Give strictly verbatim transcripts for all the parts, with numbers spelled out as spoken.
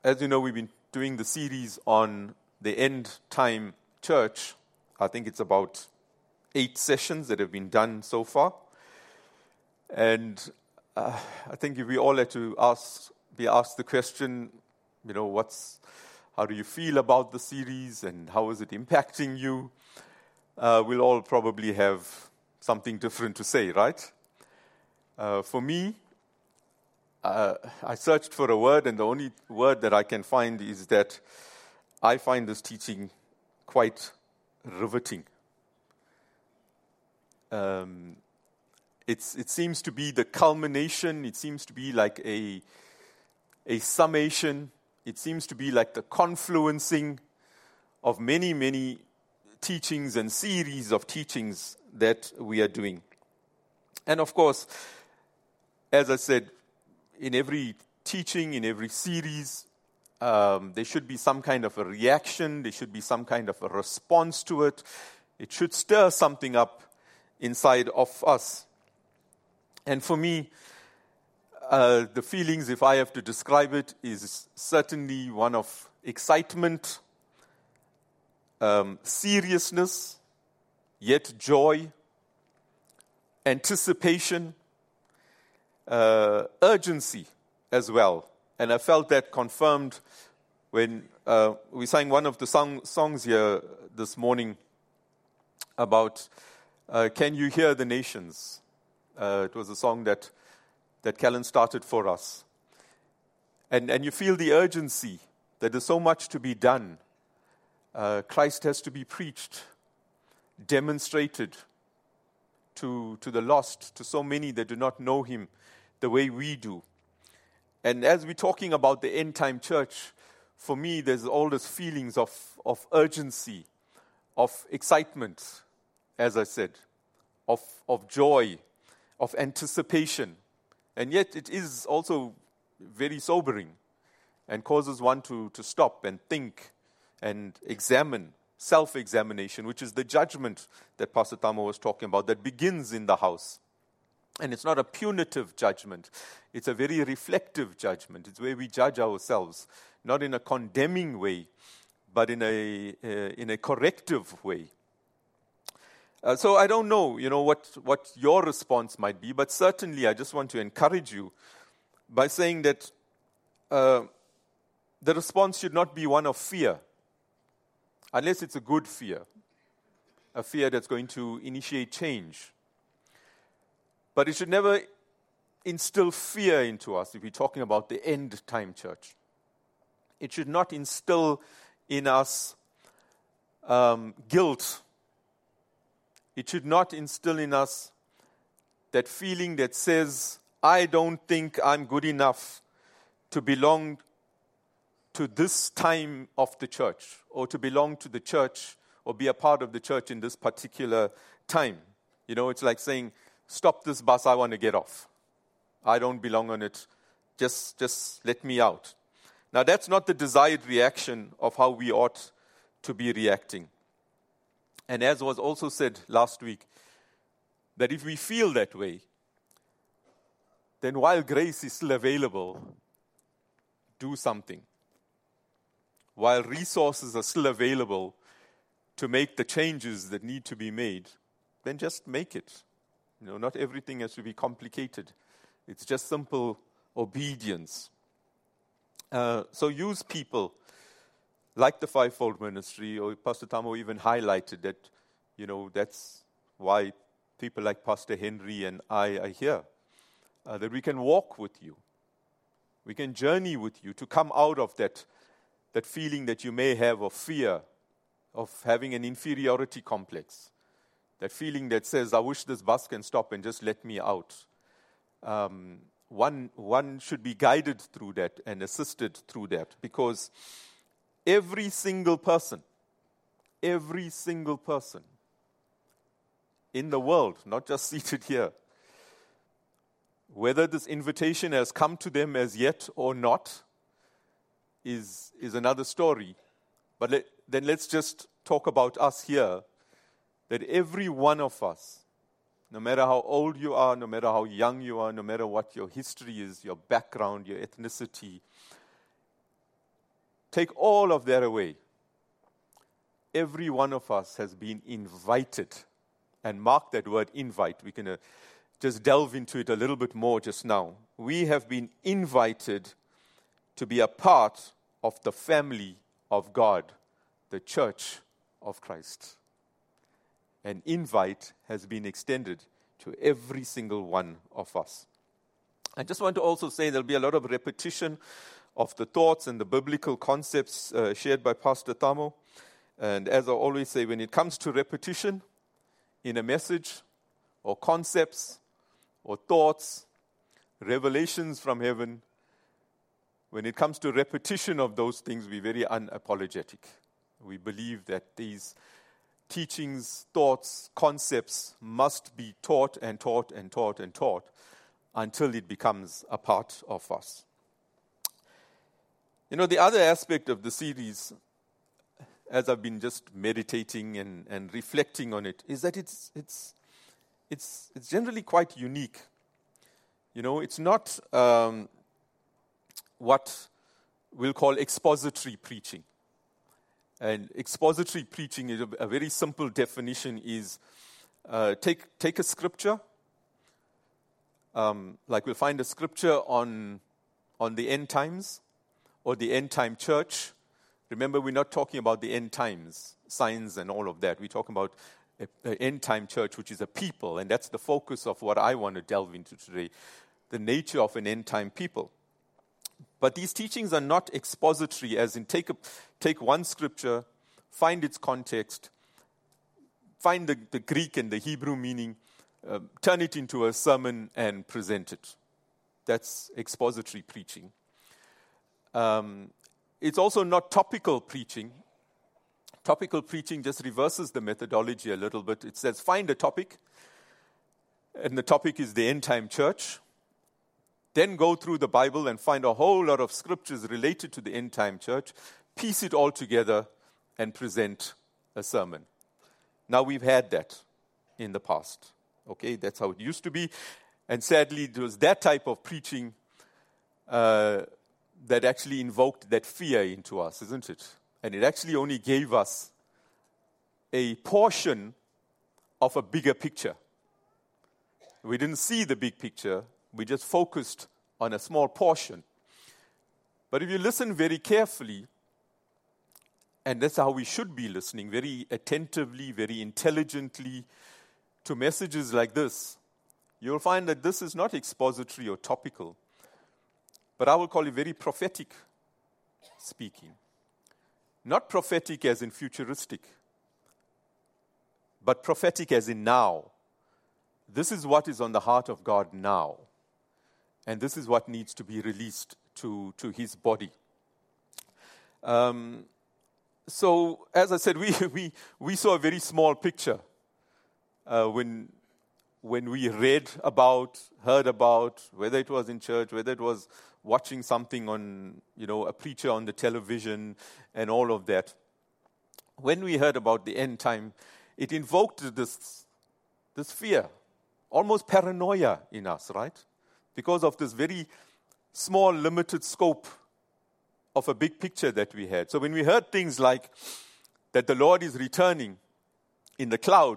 as you know, we've been doing the series on the end time church. I think it's about eight sessions that have been done so far. And uh, I think if we all had to ask, be asked the question, you know, what's, how do you feel about the series and how is it impacting you? Uh, we'll all probably have something different to say, right? Uh, for me, uh, I searched for a word, and the only word that I can find is that I find this teaching quite riveting. Um, it's, it seems to be the culmination. It seems to be like a, a summation. It seems to be like the confluencing of many, many teachings and series of teachings that we are doing. And of course, as I said, in every teaching, in every series, um, there should be some kind of a reaction. There should be some kind of a response to it. It should stir something up inside of us. And for me, uh, the feelings, if I have to describe it, is certainly one of excitement, um, seriousness, yet joy, anticipation, uh, urgency as well. And I felt that confirmed when uh, we sang one of the song, songs here this morning about uh, Can You Hear the Nations? Uh, it was a song that, that Kellen started for us. And, and you feel the urgency that there's so much to be done. Uh, Christ has to be preached, demonstrated to, to the lost, to so many that do not know him the way we do. And as we're talking about the end time church, for me, there's all these feelings of, of urgency, of excitement, as I said, of, of joy, of anticipation. And yet it is also very sobering and causes one to, to stop and think and examine, self-examination, which is the judgment that Pastor Tamo was talking about that begins in the house. And it's not a punitive judgment. It's a very reflective judgment. It's where we judge ourselves, not in a condemning way, but in a uh, in a corrective way. Uh, so I don't know, you know, what, what your response might be, but certainly I just want to encourage you by saying that uh, the response should not be one of fear, unless it's a good fear, a fear that's going to initiate change. But it should never instill fear into us if we're talking about the end time church. It should not instill in us um, guilt. It should not instill in us that feeling that says, I don't think I'm good enough to belong to this time of the church, or to belong to the church, or be a part of the church in this particular time. You know, it's like saying, stop this bus, I want to get off. I don't belong on it. Just, just let me out. Now, that's not the desired reaction of how we ought to be reacting. And as was also said last week, that if we feel that way, then while grace is still available, do something. While resources are still available to make the changes that need to be made, then just make it. You know, not everything has to be complicated. It's just simple obedience. Uh, so use people like the fivefold ministry, or Pastor Tamo even highlighted that, you know, that's why people like Pastor Henry and I are here, uh, that we can walk with you. We can journey with you to come out of that, that feeling that you may have of fear, of having an inferiority complex. That feeling that says, I wish this bus can stop and just let me out. Um, one, one should be guided through that and assisted through that, because every single person, every single person in the world, not just seated here, whether this invitation has come to them as yet or not is, is another story. But let, then let's just talk about us here. That every one of us, no matter how old you are, no matter how young you are, no matter what your history is, your background, your ethnicity, take all of that away. Every one of us has been invited. And mark that word invite. We can uh, just delve into it a little bit more just now. We have been invited to be a part of the family of God, the church of Christ. An invite has been extended to every single one of us. I just want to also say there'll be a lot of repetition of the thoughts and the biblical concepts uh, shared by Pastor Thamo. And as I always say, when it comes to repetition in a message or concepts or thoughts, revelations from heaven, when it comes to repetition of those things, we're very unapologetic. We believe that these teachings, thoughts, concepts must be taught and taught and taught and taught until it becomes a part of us. You know, the other aspect of the series, as I've been just meditating and, and reflecting on it, is that it's it's it's it's generally quite unique. You know, it's not um, what we'll call expository preaching. And expository preaching, is a, a very simple definition is uh, take take a scripture, um, like we'll find a scripture on on the end times or the end time church. Remember, we're not talking about the end times, signs and all of that. We're talking about an end time church, which is a people, and that's the focus of what I want to delve into today, the nature of an end time people. But these teachings are not expository, as in take a, take one scripture, find its context, find the, the Greek and the Hebrew meaning, uh, turn it into a sermon and present it. That's expository preaching. Um, it's also not topical preaching. Topical preaching just reverses the methodology a little bit. It says, find a topic, and the topic is the end time church. Then go through the Bible and find a whole lot of scriptures related to the end time church, piece it all together, and present a sermon. Now, we've had that in the past. Okay, that's how it used to be. And sadly, it was that type of preaching uh, that actually invoked that fear into us, isn't it? And it actually only gave us a portion of a bigger picture. We didn't see the big picture. We just focused on a small portion. But if you listen very carefully, and that's how we should be listening, very attentively, very intelligently, to messages like this, you'll find that this is not expository or topical, but I will call it very prophetic speaking. Not prophetic as in futuristic, but prophetic as in now. This is what is on the heart of God now. And this is what needs to be released to, to his body. Um, so, as I said, we, we, we saw a very small picture uh, when, when we read about, heard about, whether it was in church, whether it was watching something on, you know, a preacher on the television and all of that. When we heard about the end time, it invoked this, this fear, almost paranoia in us, right? Because of this very small, limited scope of a big picture that we had. So when we heard things like that the Lord is returning in the cloud,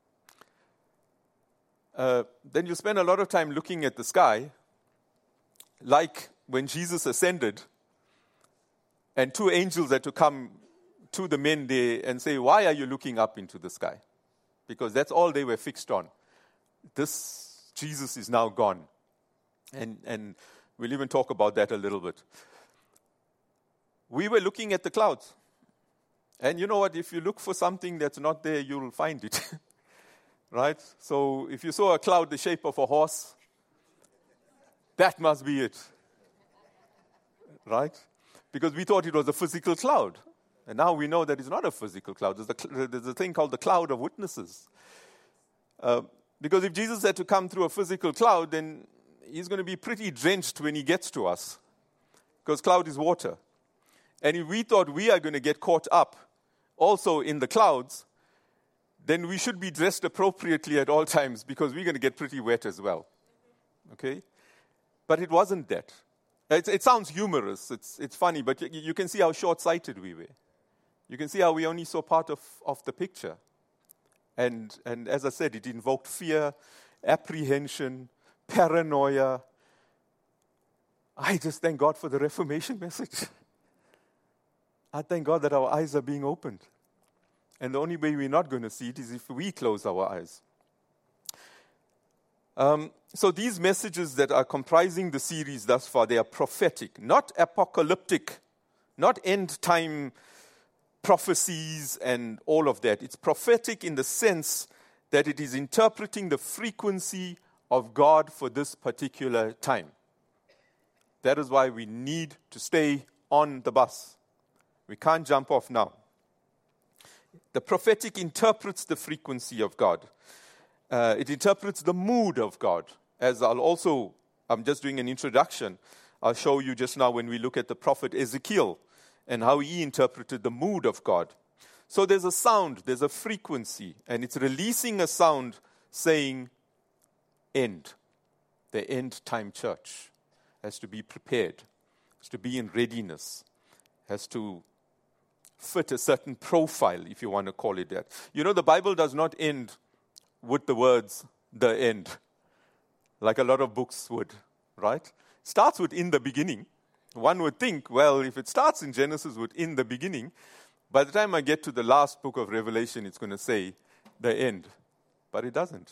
uh, then you spend a lot of time looking at the sky, like when Jesus ascended, and two angels had to come to the men there and say, why are you looking up into the sky? Because that's all they were fixed on. This Jesus is now gone. And, and we'll even talk about that a little bit. We were looking at the clouds. And you know what? If you look for something that's not there, you'll find it. Right? So if you saw a cloud the shape of a horse, that must be it. Right? Because we thought it was a physical cloud. And now we know that it's not a physical cloud. There's a, there's a thing called the cloud of witnesses. Uh, because if Jesus had to come through a physical cloud, then he's going to be pretty drenched when he gets to us. Because cloud is water. And if we thought we are going to get caught up also in the clouds, then we should be dressed appropriately at all times because we're going to get pretty wet as well. Okay? But it wasn't that. It, it sounds humorous. It's, it's funny, but you, you can see how short-sighted we were. You can see how we only saw part of, of the picture. And, and as I said, it invoked fear, apprehension, paranoia. I just thank God for the Reformation message. I thank God that our eyes are being opened. And the only way we're not going to see it is if we close our eyes. Um, so these messages that are comprising the series thus far, they are prophetic, not apocalyptic, not end-time prophecies and all of that. It's prophetic in the sense that it is interpreting the frequency of God for this particular time. That is why we need to stay on the bus. We can't jump off now. The prophetic interprets the frequency of God. Uh, it interprets the mood of God. As I'll also, I'm just doing an introduction. I'll show you just now when we look at the prophet Ezekiel and how he interpreted the mood of God. So there's a sound, there's a frequency, and it's releasing a sound saying, end. The end time church has to be prepared, has to be in readiness, has to fit a certain profile, if you want to call it that. You know, the Bible does not end with the words, the end, like a lot of books would, right? Starts with in the beginning. One would think, well, if it starts in Genesis with in the beginning, by the time I get to the last book of Revelation, it's going to say the end. But it doesn't.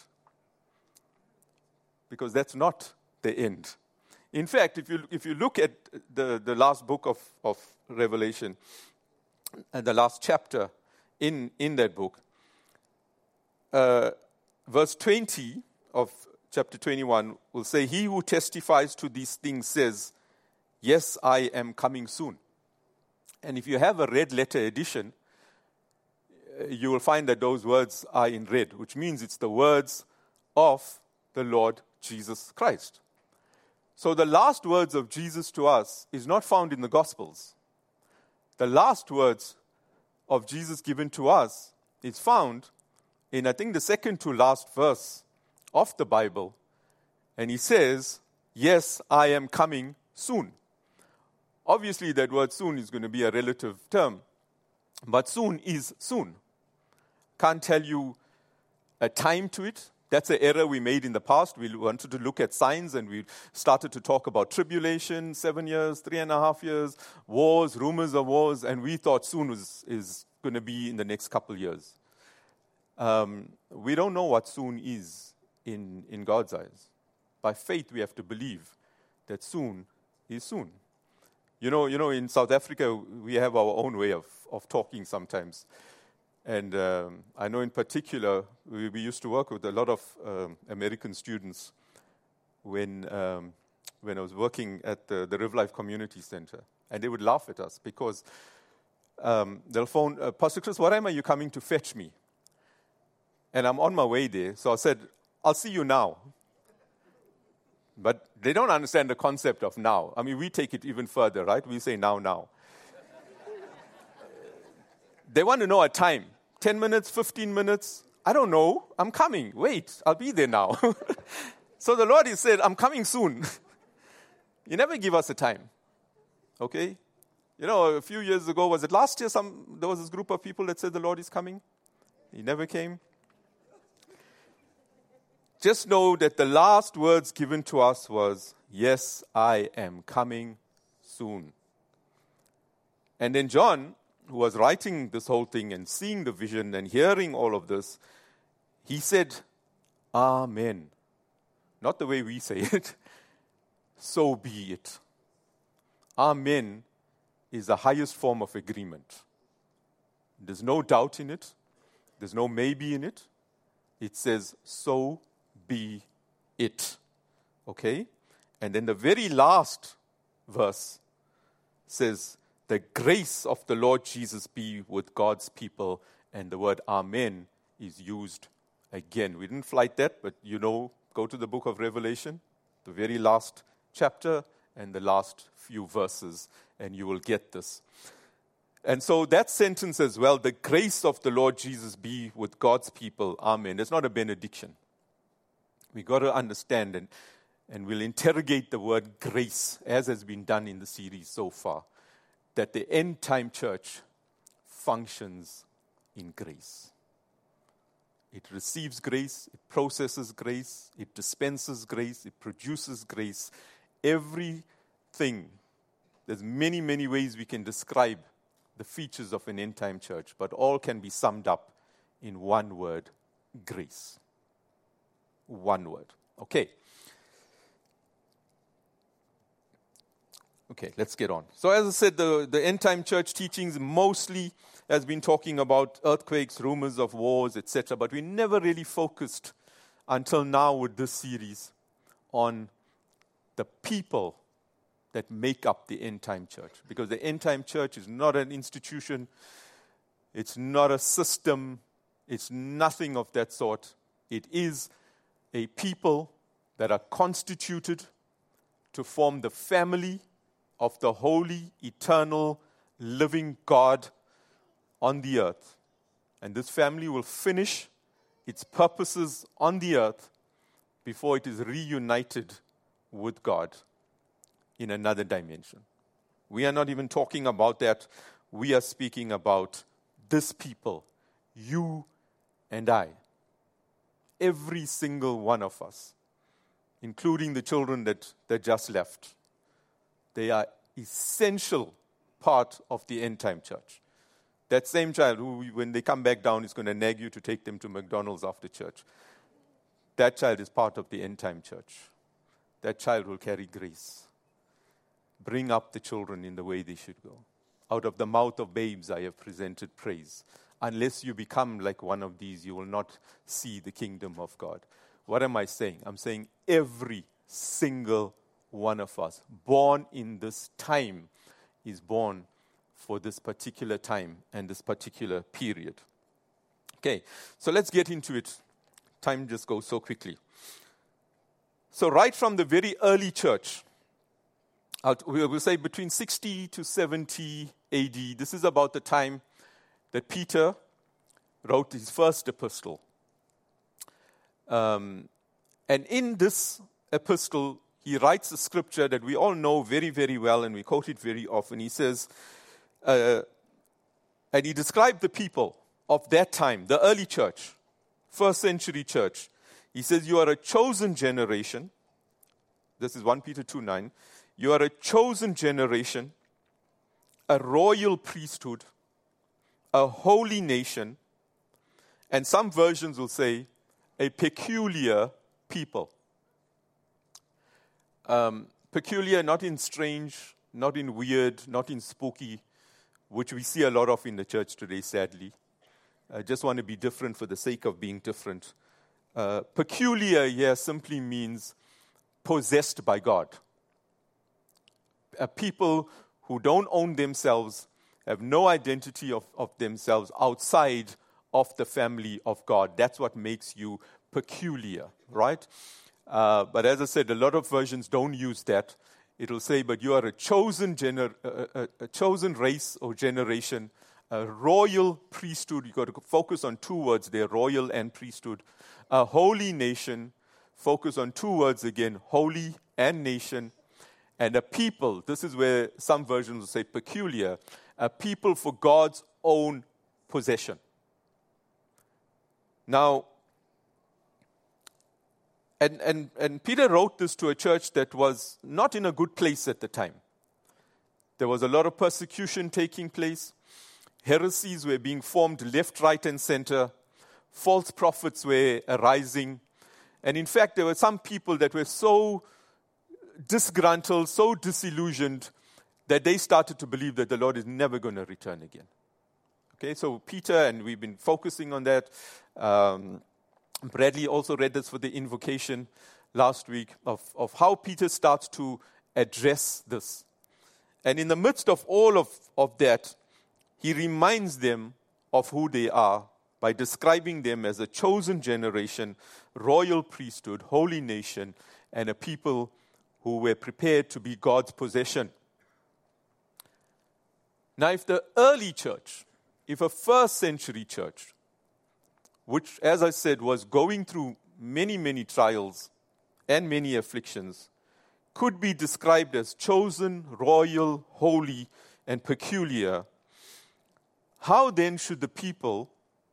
Because that's not the end. In fact, if you if you look at the, the last book of, of Revelation, and the last chapter in, in that book, uh, verse twenty of chapter twenty-one will say, he who testifies to these things says, yes, I am coming soon. And if you have a red letter edition, you will find that those words are in red, which means it's the words of the Lord Jesus Christ. So the last words of Jesus to us is not found in the Gospels. The last words of Jesus given to us is found in, I think, the second to last verse of the Bible. And he says, yes, I am coming soon. Obviously, that word soon is going to be a relative term. But soon is soon. Can't tell you a time to it. That's an error we made in the past. We wanted to look at signs and we started to talk about tribulation, seven years, three and a half years, wars, rumors of wars, and we thought soon was, is going to be in the next couple years. Um, we don't know what soon is in, in God's eyes. By faith, we have to believe that soon is soon. You know, you know, in South Africa, we have our own way of, of talking sometimes. And um, I know in particular, we, we used to work with a lot of um, American students when um, when I was working at the, the Riv Life Community Center. And they would laugh at us because um, they'll phone, uh, Pastor Chris, what time are you coming to fetch me? And I'm on my way there. So I said, I'll see you now. But they don't understand the concept of now. I mean, we take it even further, right? We say now, now. They want to know a time. ten minutes, fifteen minutes. I don't know. I'm coming. Wait, I'll be there now. So the Lord, he said, I'm coming soon. You never give us a time. Okay? You know, a few years ago, was it last year, some there was this group of people that said the Lord is coming? He never came. Just know that the last words given to us was, yes, I am coming soon. And then John, who was writing this whole thing and seeing the vision and hearing all of this, he said, Amen. Not the way we say it. So be it. Amen is the highest form of agreement. There's no doubt in it. There's no maybe in it. It says, so be it. Okay? And then the very last verse says, the grace of the Lord Jesus be with God's people. And the word Amen is used again. We didn't flight that, but you know, go to the book of Revelation, the very last chapter and the last few verses, and you will get this. And so that sentence as well, the grace of the Lord Jesus be with God's people. Amen. It's not a benediction. We got to understand, and and we'll interrogate the word grace, as has been done in the series so far, that the end-time church functions in grace. It receives grace, it processes grace, it dispenses grace, it produces grace. Everything. There's many, many ways we can describe the features of an end-time church, but all can be summed up in one word: grace. One word. Okay. Okay, let's get on. So as I said, the, the end-time church teachings mostly has been talking about earthquakes, rumors of wars, et cetera, but we never really focused until now with this series on the people that make up the end-time church. Because the end-time church is not an institution, it's not a system, it's nothing of that sort. It is a people that are constituted to form the family of the holy, eternal, living God on the earth. And this family will finish its purposes on the earth before it is reunited with God in another dimension. We are not even talking about that. We are speaking about this people, you and I. Every single one of us, including the children that, that just left. They are essential part of the end-time church. That same child who, when they come back down, is going to nag you to take them to McDonald's after church. That child is part of the end-time church. That child will carry grace. Bring up the children in the way they should go. Out of the mouth of babes I have presented praise. Unless you become like one of these, you will not see the kingdom of God. What am I saying? I'm saying every single one of us, born in this time, is born for this particular time and this particular period. Okay, so let's get into it. Time just goes so quickly. So right from the very early church, we will say between sixty to seventy A D, this is about the time that Peter wrote his first epistle. Um, and in this epistle, he writes a scripture that we all know very, very well, and we quote it very often. He says, uh, and he described the people of that time, the early church, first century church. He says, you are a chosen generation. This is First Peter two nine. You are a chosen generation, a royal priesthood, a holy nation, and some versions will say a peculiar people. Um, peculiar, not in strange, not in weird, not in spooky, which we see a lot of in the church today, sadly. I just want to be different for the sake of being different. Uh, peculiar here simply means possessed by God. A people who don't own themselves, have no identity of, of themselves outside of the family of God. That's what makes you peculiar, right? Uh, but as I said, a lot of versions don't use that. It'll say, but you are a chosen gener- a, a, a chosen race or generation, a royal priesthood. You've got to focus on two words there, royal and priesthood. A holy nation, focus on two words again, holy and nation. And a people, this is where some versions will say peculiar, a people for God's own possession. Now, and, and, and Peter wrote this to a church that was not in a good place at the time. There was a lot of persecution taking place. Heresies were being formed left, right, and center. False prophets were arising. And in fact, there were some people that were so disgruntled, so disillusioned, that they started to believe that the Lord is never going to return again. Okay, so Peter, and we've been focusing on that. Um, Bradley also read this for the invocation last week of, of how Peter starts to address this. And in the midst of all of, of that, he reminds them of who they are by describing them as a chosen generation, royal priesthood, holy nation, and a people who were prepared to be God's possession. Now, if the early church, if a first century church, which, as I said, was going through many, many trials and many afflictions, could be described as chosen, royal, holy, and peculiar, how then should the people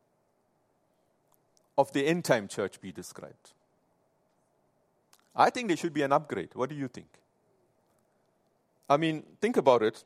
of the end time church be described? I think there should be an upgrade. What do you think? I mean, think about it.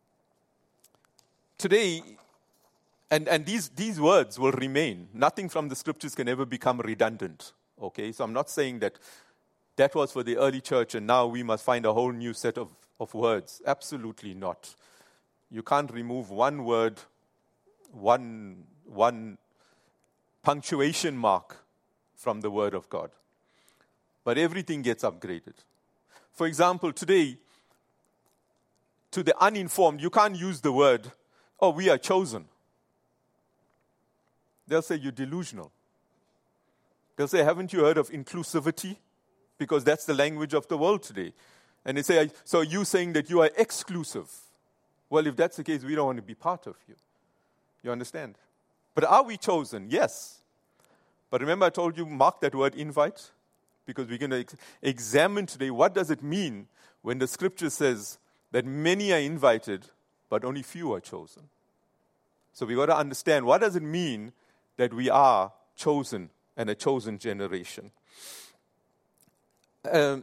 Today, and, and these, these words will remain. Nothing from the scriptures can ever become redundant. Okay, so I'm not saying that that was for the early church and now we must find a whole new set of, of words. Absolutely not. You can't remove one word, one, one punctuation mark from the Word of God. But everything gets upgraded. For example, today, to the uninformed, you can't use the word, oh, we are chosen. They'll say you're delusional. They'll say, haven't you heard of inclusivity? Because that's the language of the world today. And they say, so you saying that you are exclusive. Well, if that's the case, we don't want to be part of you. You understand? But are we chosen? Yes. But remember I told you, mark that word invite. Because we're going to ex- examine today, what does it mean when the scripture says that many are invited, but only few are chosen? So we've got to understand, what does it mean that we are chosen and a chosen generation? Um,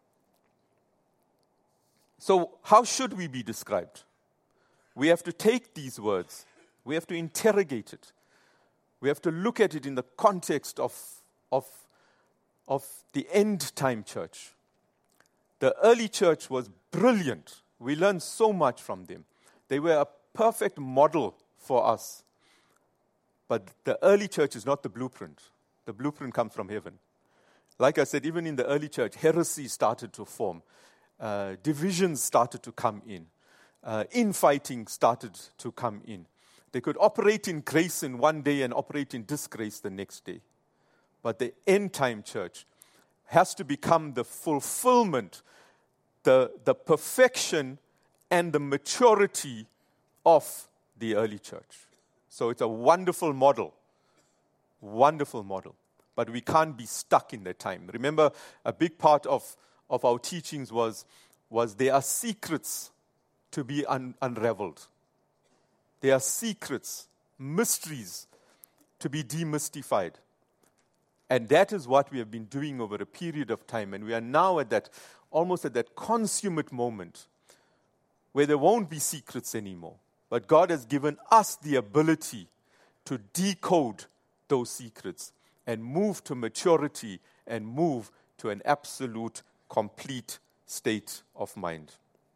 so how should we be described? We have to take these words. We have to interrogate it. We have to look at it in the context of, of, of the end time church. The early church was brilliant. We learned so much from them. They were a perfect model for us. But the early church is not the blueprint. The blueprint comes from heaven. Like I said, even in the early church, heresy started to form. Uh, divisions started to come in. Uh, infighting started to come in. They could operate in grace in one day and operate in disgrace the next day. But the end-time church has to become the fulfillment, the, the perfection, and the maturity of the early church. So it's a wonderful model. Wonderful model. But we can't be stuck in that time. Remember, a big part of, of our teachings was, was there are secrets to be un, unraveled. There are secrets, mysteries to be demystified. And that is what we have been doing over a period of time. And we are now at that, almost at that consummate moment where there won't be secrets anymore. But God has given us the ability to decode those secrets and move to maturity and move to an absolute, complete state of mind.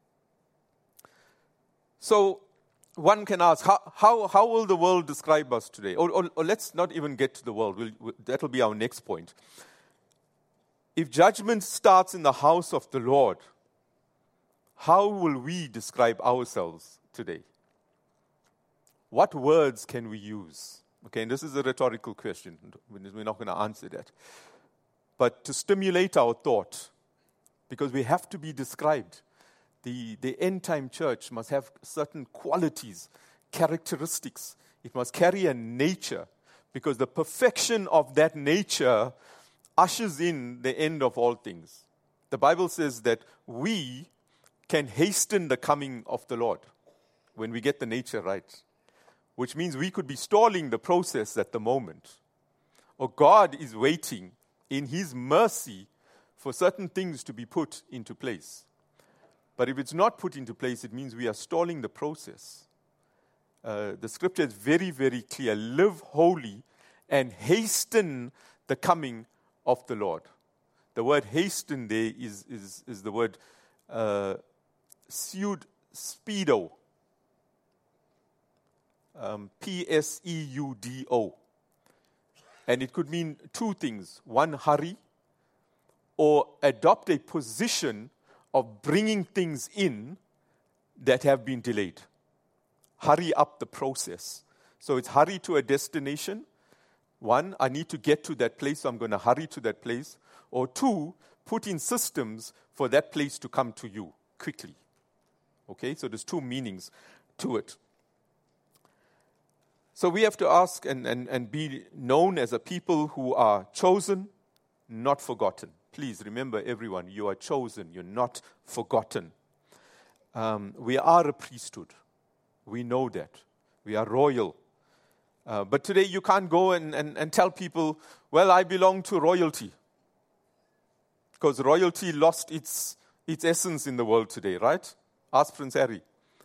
So one can ask, how, how, how will the world describe us today? Or, or, or let's not even get to the world. We'll, we'll, that'll be our next point. If judgment starts in the house of the Lord, how will we describe ourselves today? What words can we use? Okay, and this is a rhetorical question. We're not going to answer that. But to stimulate our thought, because we have to be described. The, the end-time church must have certain qualities, characteristics. It must carry a nature, because the perfection of that nature ushers in the end of all things. The Bible says that we can hasten the coming of the Lord when we get the nature right, which means we could be stalling the process at the moment. Or God is waiting in His mercy for certain things to be put into place. But if it's not put into place, it means we are stalling the process. Uh, the scripture is very, very clear. Live holy and hasten the coming of the Lord. The word hasten there is, is, is the word uh, speedo. Um, P S E U D O. And it could mean two things. One, hurry, or adopt a position of bringing things in that have been delayed. Hurry up the process. So it's hurry to a destination. One, I need to get to that place, so I'm going to hurry to that place. Or two, put in systems for that place to come to you quickly. Okay, so there's two meanings to it. So we have to ask and, and, and be known as a people who are chosen, not forgotten. Please remember, everyone, you are chosen. You're not forgotten. Um, we are a priesthood. We know that. We are royal. Uh, but today you can't go and, and, and tell people, well, I belong to royalty. Because royalty lost its, its essence in the world today, right? Ask Prince Harry.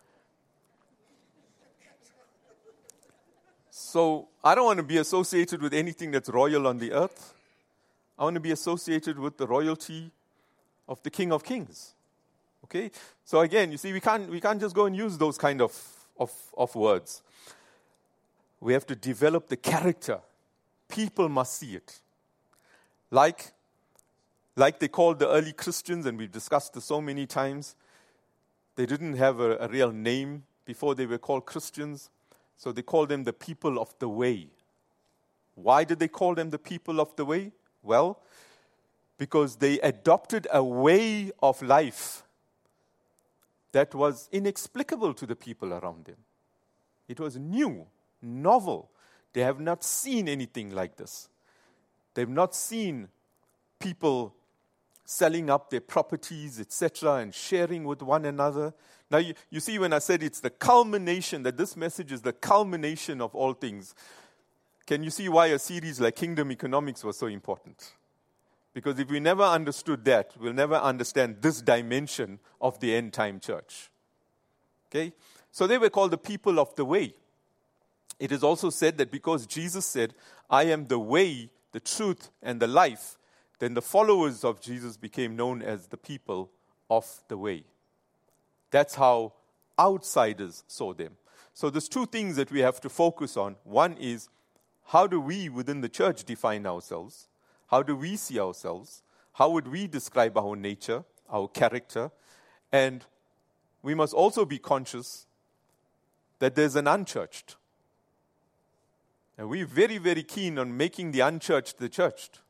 So I don't want to be associated with anything that's royal on the earth. I want to be associated with the royalty of the King of Kings. Okay? So again, you see, we can't we can't just go and use those kind of, of, of words. We have to develop the character. People must see it. Like, like they called the early Christians, and we've discussed this so many times, they didn't have a, a real name before they were called Christians. So they called them the people of the way. Why did they call them the people of the way? Well, because they adopted a way of life that was inexplicable to the people around them. It was new, novel. They have not seen anything like this. They've not seen people selling up their properties, et cetera, and sharing with one another. Now, you, you see, when I said it's the culmination, that this message is the culmination of all things, can you see why a series like Kingdom Economics was so important? Because if we never understood that, we'll never understand this dimension of the end-time church. Okay? So they were called the people of the way. It is also said that because Jesus said, I am the way, the truth, and the life, then the followers of Jesus became known as the people of the way. That's how outsiders saw them. So there's two things that we have to focus on. One is, how do we within the church define ourselves? How do we see ourselves? How would we describe our nature, our character? And we must also be conscious that there's an unchurched. And we're very, very keen on making the unchurched the churched.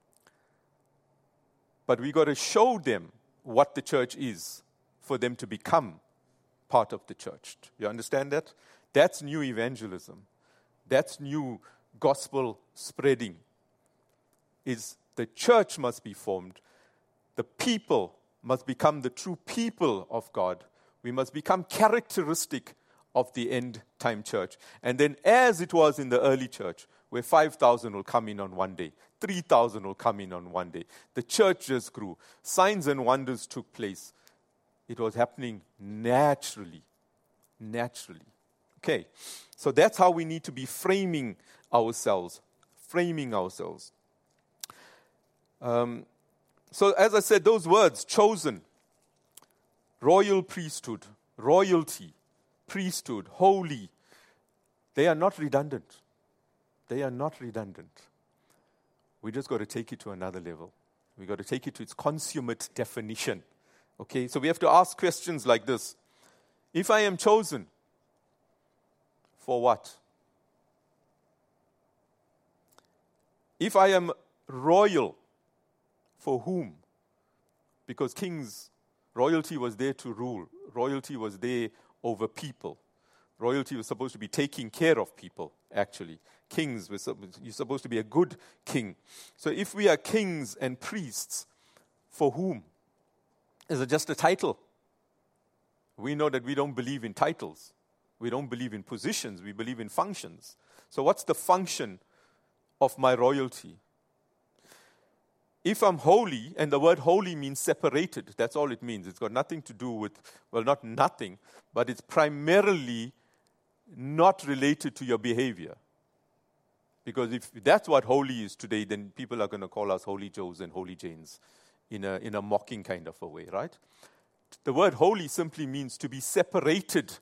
But we got to show them what the church is for them to become part of the church. You understand that? That's new evangelism. That's new gospel spreading. Is the church must be formed. The people must become the true people of God. We must become characteristic of the end time church. And then as it was in the early church, where five thousand will come in on one day, three thousand will come in on one day. The church just grew. Signs and wonders took place. It was happening naturally. Naturally. Okay, so that's how we need to be framing ourselves. Framing ourselves. Um, so as I said, those words, chosen, royal priesthood, royalty, priesthood, holy, they are not redundant. They are not redundant. We just got to take it to another level. We got to take it to its consummate definition. Okay, so we have to ask questions like this. If I am chosen, for what? If I am royal, for whom? Because kings, royalty was there to rule. Royalty was there over people. Royalty was supposed to be taking care of people, actually. Kings, were you're supposed to be a good king. So if we are kings and priests, for whom? Is it just a title? We know that we don't believe in titles. We don't believe in positions. We believe in functions. So what's the function of my royalty? If I'm holy, and the word holy means separated, that's all it means. It's got nothing to do with, well, not nothing, but it's primarily not related to your behavior. Because if that's what holy is today, then people are going to call us Holy Joes and Holy Janes in a, in a mocking kind of a way, right? The word holy simply means to be separated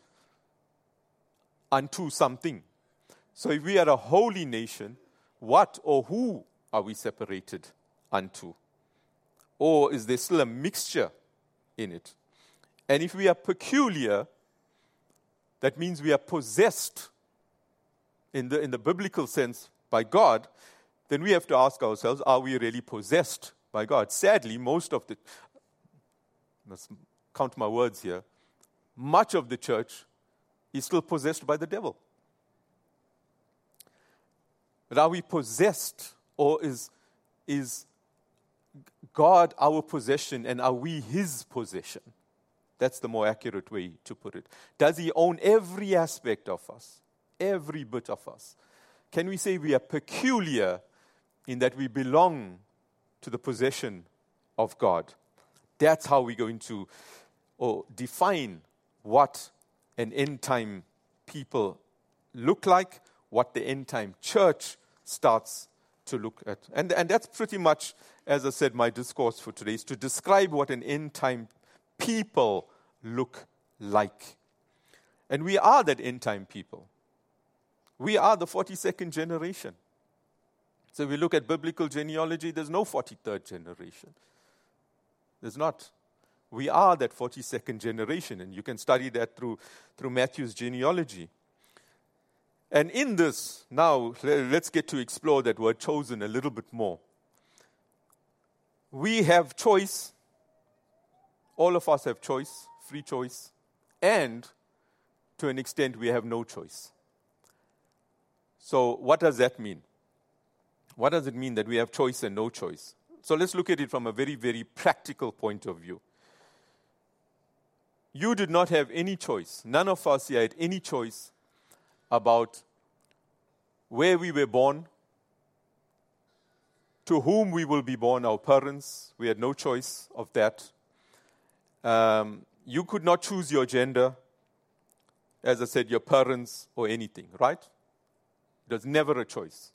unto something. So if we are a holy nation, what or who are we separated unto? Or is there still a mixture in it? And if we are peculiar, that means we are possessed in the in the biblical sense by God, then we have to ask ourselves, are we really possessed by God? Sadly, most of the, I must count my words here, much of the church is still possessed by the devil. But are we possessed, or is is God our possession and are we His possession? That's the more accurate way to put it. Does He own every aspect of us? Every bit of us? Can we say we are peculiar in that we belong to the possession of God? That's how we're going to or define what an end-time people look like, what the end-time church starts to look at. And, and that's pretty much, as I said, my discourse for today, is to describe what an end-time people look like. And we are that end-time people. We are the forty-second generation. So if we look at biblical genealogy, there's no forty-third generation. There's not. We are that forty-second generation, and you can study that through, through Matthew's genealogy. And in this, now, let's get to explore that word chosen a little bit more. We have choice. All of us have choice, free choice. And, to an extent, we have no choice. So, what does that mean? What does it mean that we have choice and no choice? So, let's look at it from a very, very practical point of view. You did not have any choice. None of us here had any choice about where we were born, to whom we will be born, our parents. We had no choice of that. Um, you could not choose your gender, as I said, your parents or anything, right? It was never a choice.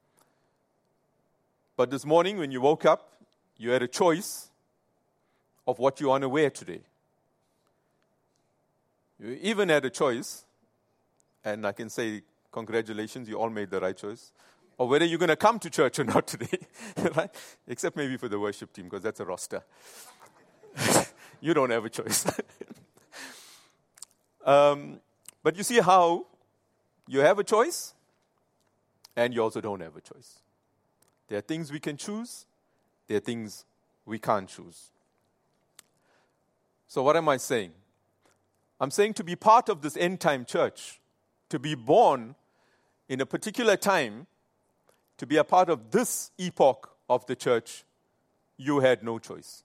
But this morning when you woke up, you had a choice of what you want to wear today. You even had a choice, and I can say, congratulations, you all made the right choice, or whether you're going to come to church or not today, right? Except maybe for the worship team, because that's a roster. You don't have a choice. um, but you see how you have a choice, and you also don't have a choice. There are things we can choose, there are things we can't choose. So what am I saying? I'm saying to be part of this end-time church, to be born in a particular time, to be a part of this epoch of the church, you had no choice.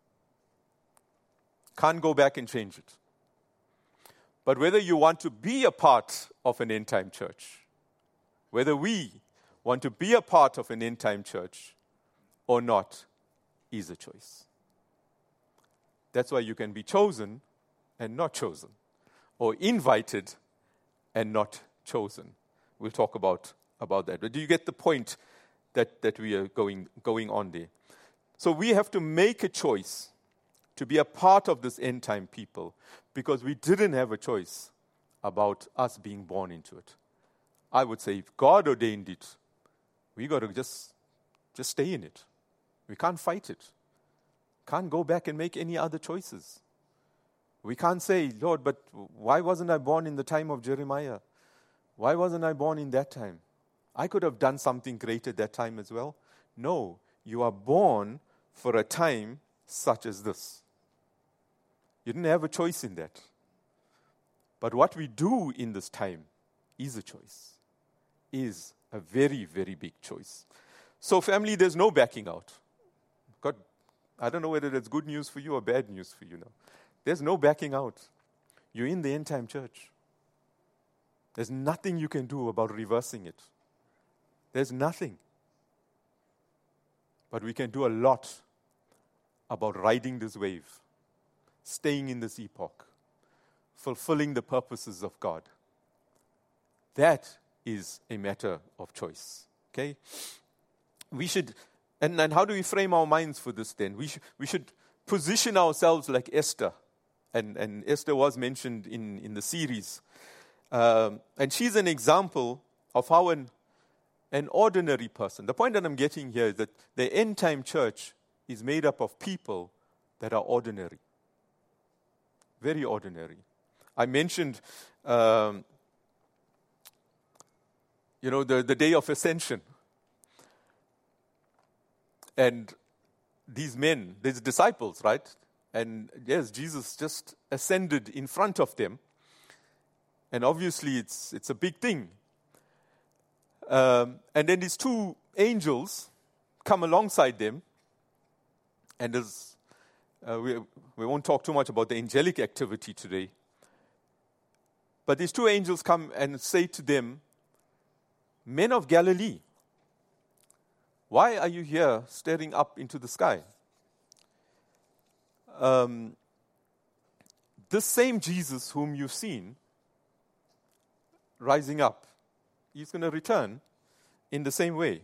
Can't go back and change it. But whether you want to be a part of an end-time church, whether we want to be a part of an end-time church or not, is a choice. That's why you can be chosen and not chosen, or invited and not chosen. We'll talk about, about that. But do you get the point that, that we are going, going on there? So we have to make a choice to be a part of this end-time people, because we didn't have a choice about us being born into it. I would say if God ordained it, we got to just, just stay in it. We can't fight it. Can't go back and make any other choices. We can't say, Lord, but why wasn't I born in the time of Jeremiah? Why wasn't I born in that time? I could have done something great at that time as well. No, you are born for a time such as this. You didn't have a choice in that. But what we do in this time is a choice, is a very, very big choice. So family, there's no backing out. God, I don't know whether that's good news for you or bad news for you now. There's no backing out. You're in the end-time church. There's nothing you can do about reversing it. There's nothing. But we can do a lot about riding this wave, staying in this epoch, fulfilling the purposes of God. That is a matter of choice. Okay? We should, and, and how do we frame our minds for this then? We, sh- we should position ourselves like Esther. And, and Esther was mentioned in, in the series. Um, and she's an example of how an, an ordinary person, the point that I'm getting here is that the end-time church is made up of people that are ordinary. Very ordinary. I mentioned, um, you know, the, the day of ascension. And these men, these disciples, right? And yes, Jesus just ascended in front of them. And obviously it's it's a big thing. Um, and then these two angels come alongside them. And there's, uh, we, we won't talk too much about the angelic activity today. But these two angels come and say to them, "Men of Galilee, why are you here staring up into the sky? Um, this same Jesus whom you've seen rising up, he's going to return in the same way."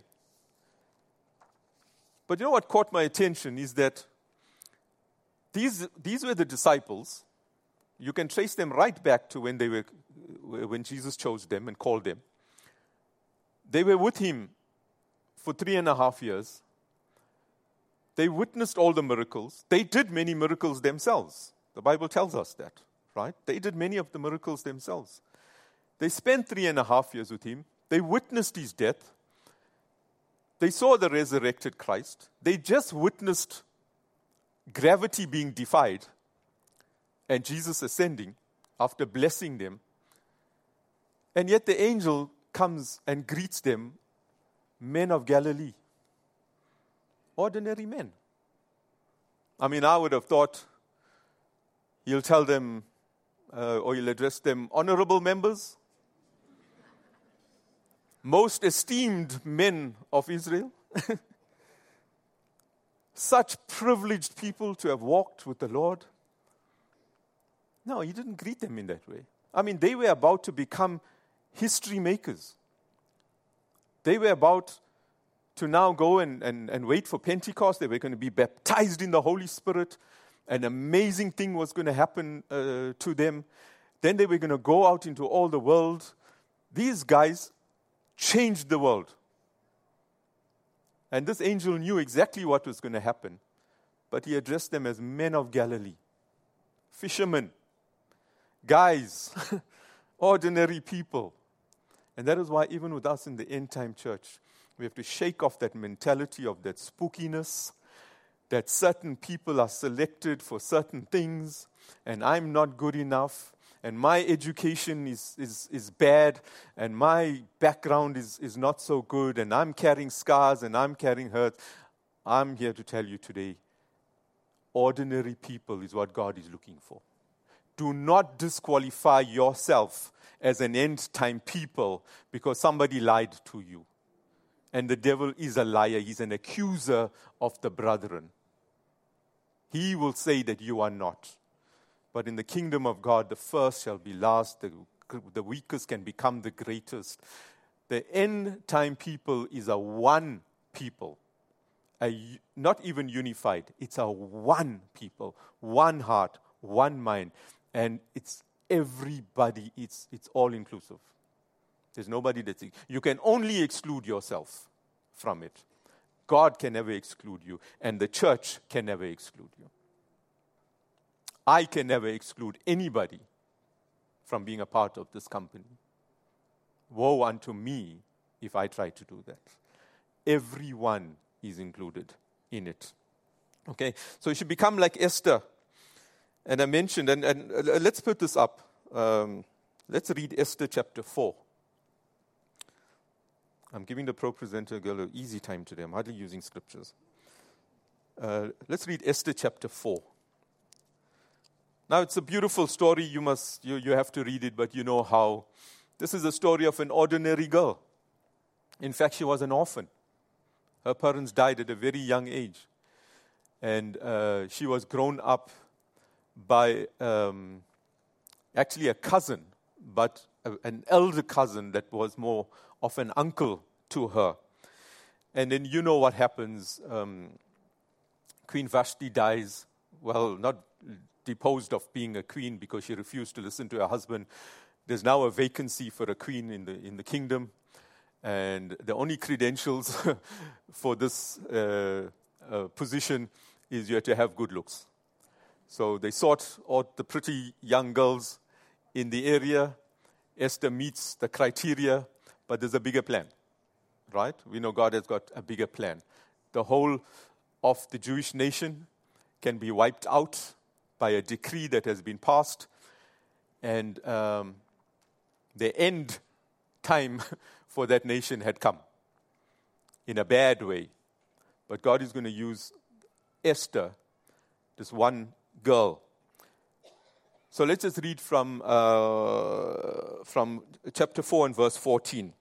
But you know what caught my attention is that these, these were the disciples. You can trace them right back to when they were, when Jesus chose them and called them. They were with him for three and a half years. They witnessed all the miracles. They did many miracles themselves. The Bible tells us that, right? They did many of the miracles themselves. They spent three and a half years with him. They witnessed his death. They saw the resurrected Christ. They just witnessed gravity being defied and Jesus ascending after blessing them. And yet the angel comes and greets them, "Men of Galilee." Ordinary men. I mean, I would have thought he'll tell them, uh, or he'll address them, "Honorable members, most esteemed men of Israel." Such privileged people to have walked with the Lord. No, he didn't greet them in that way. I mean, they were about to become history makers. They were about to now go and, and, and wait for Pentecost. They were going to be baptized in the Holy Spirit. An amazing thing was going to happen uh, to them. Then they were going to go out into all the world. These guys changed the world. And this angel knew exactly what was going to happen. But he addressed them as men of Galilee. Fishermen. Guys. Ordinary people. And that is why even with us in the end time church, we have to shake off that mentality of that spookiness, that certain people are selected for certain things, and I'm not good enough, and my education is, is, is bad, and my background is, is not so good, and I'm carrying scars, and I'm carrying hurt. I'm here to tell you today, ordinary people is what God is looking for. Do not disqualify yourself as an end-time people because somebody lied to you. And the devil is a liar. He's an accuser of the brethren. He will say that you are not. But in the kingdom of God, the first shall be last. The, the weakest can become the greatest. The end-time people is a one people. A, not even unified. It's a one people. One heart. One mind. And it's everybody. It's, it's all-inclusive. There's nobody that's... You can only exclude yourself from it. God can never exclude you, and the church can never exclude you. I can never exclude anybody from being a part of this company. Woe unto me if I try to do that. Everyone is included in it. Okay, so you should become like Esther. And I mentioned, and, and uh, let's put this up. Um, let's read Esther chapter four. I'm giving the pro-presenter girl an easy time today. I'm hardly using scriptures. Uh, let's read Esther chapter four. Now, it's a beautiful story. You must, you, you have to read it, but you know how. This is a story of an ordinary girl. In fact, she was an orphan. Her parents died at a very young age. And uh, she was grown up by um, actually a cousin, but a, an elder cousin that was more of an uncle to her. And then you know what happens. Um, Queen Vashti dies, well, not deposed of being a queen because she refused to listen to her husband. There's now a vacancy for a queen in the in the kingdom. And the only credentials for this uh, uh, position is you have to have good looks. So they sought out the pretty young girls in the area. Esther meets the criteria. But there's a bigger plan, right? We know God has got a bigger plan. The whole of the Jewish nation can be wiped out by a decree that has been passed. And um, the end time for that nation had come in a bad way. But God is going to use Esther, this one girl. So let's just read from uh, from chapter four and verse fourteen.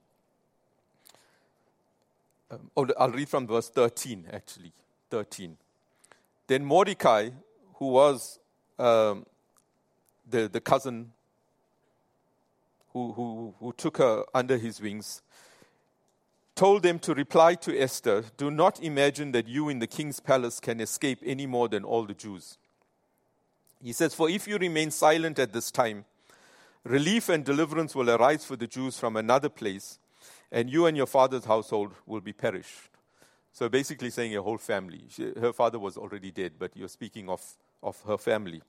Um, oh, I'll read from verse thirteen, actually. thirteen. Then Mordecai, who was um, the, the cousin who, who, who took her under his wings, told them to reply to Esther, "Do not imagine that you in the king's palace can escape any more than all the Jews." He says, "For if you remain silent at this time, relief and deliverance will arise for the Jews from another place, and you and your father's household will be perished." So basically saying your whole family. She, her father was already dead, but you're speaking of, of her family.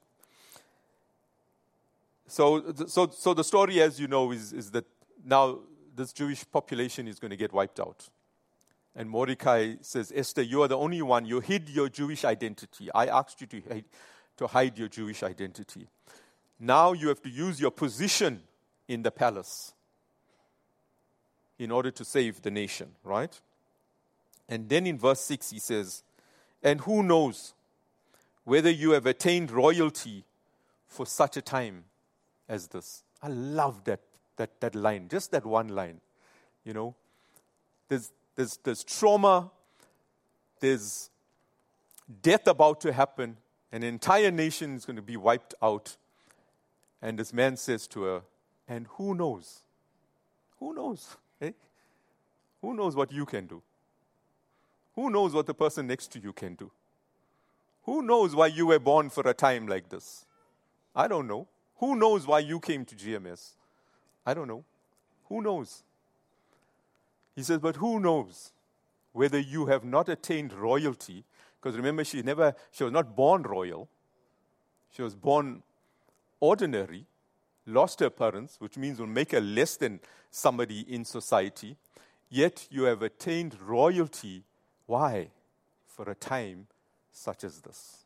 So, so, so the story, as you know, is, is that now this Jewish population is going to get wiped out. And Mordecai says, "Esther, you are the only one. You hid your Jewish identity. I asked you to hide, to hide your Jewish identity. Now you have to use your position in the palace in order to save the nation," right? And then in verse six he says, "And who knows whether you have attained royalty for such a time as this." I love that that that line, just that one line. You know, there's there's there's trauma, there's death about to happen, an entire nation is going to be wiped out. And this man says to her, "And who knows? Who knows? Eh? Who knows what you can do? Who knows what the person next to you can do? Who knows why you were born for a time like this? I don't know. Who knows why you came to G M S? I don't know. Who knows?" He says, "But who knows whether you have not attained royalty?" Because remember, she never, she was not born royal. She was born ordinary, lost her parents, which means will make her less than somebody in society. Yet you have attained royalty. Why? For a time such as this.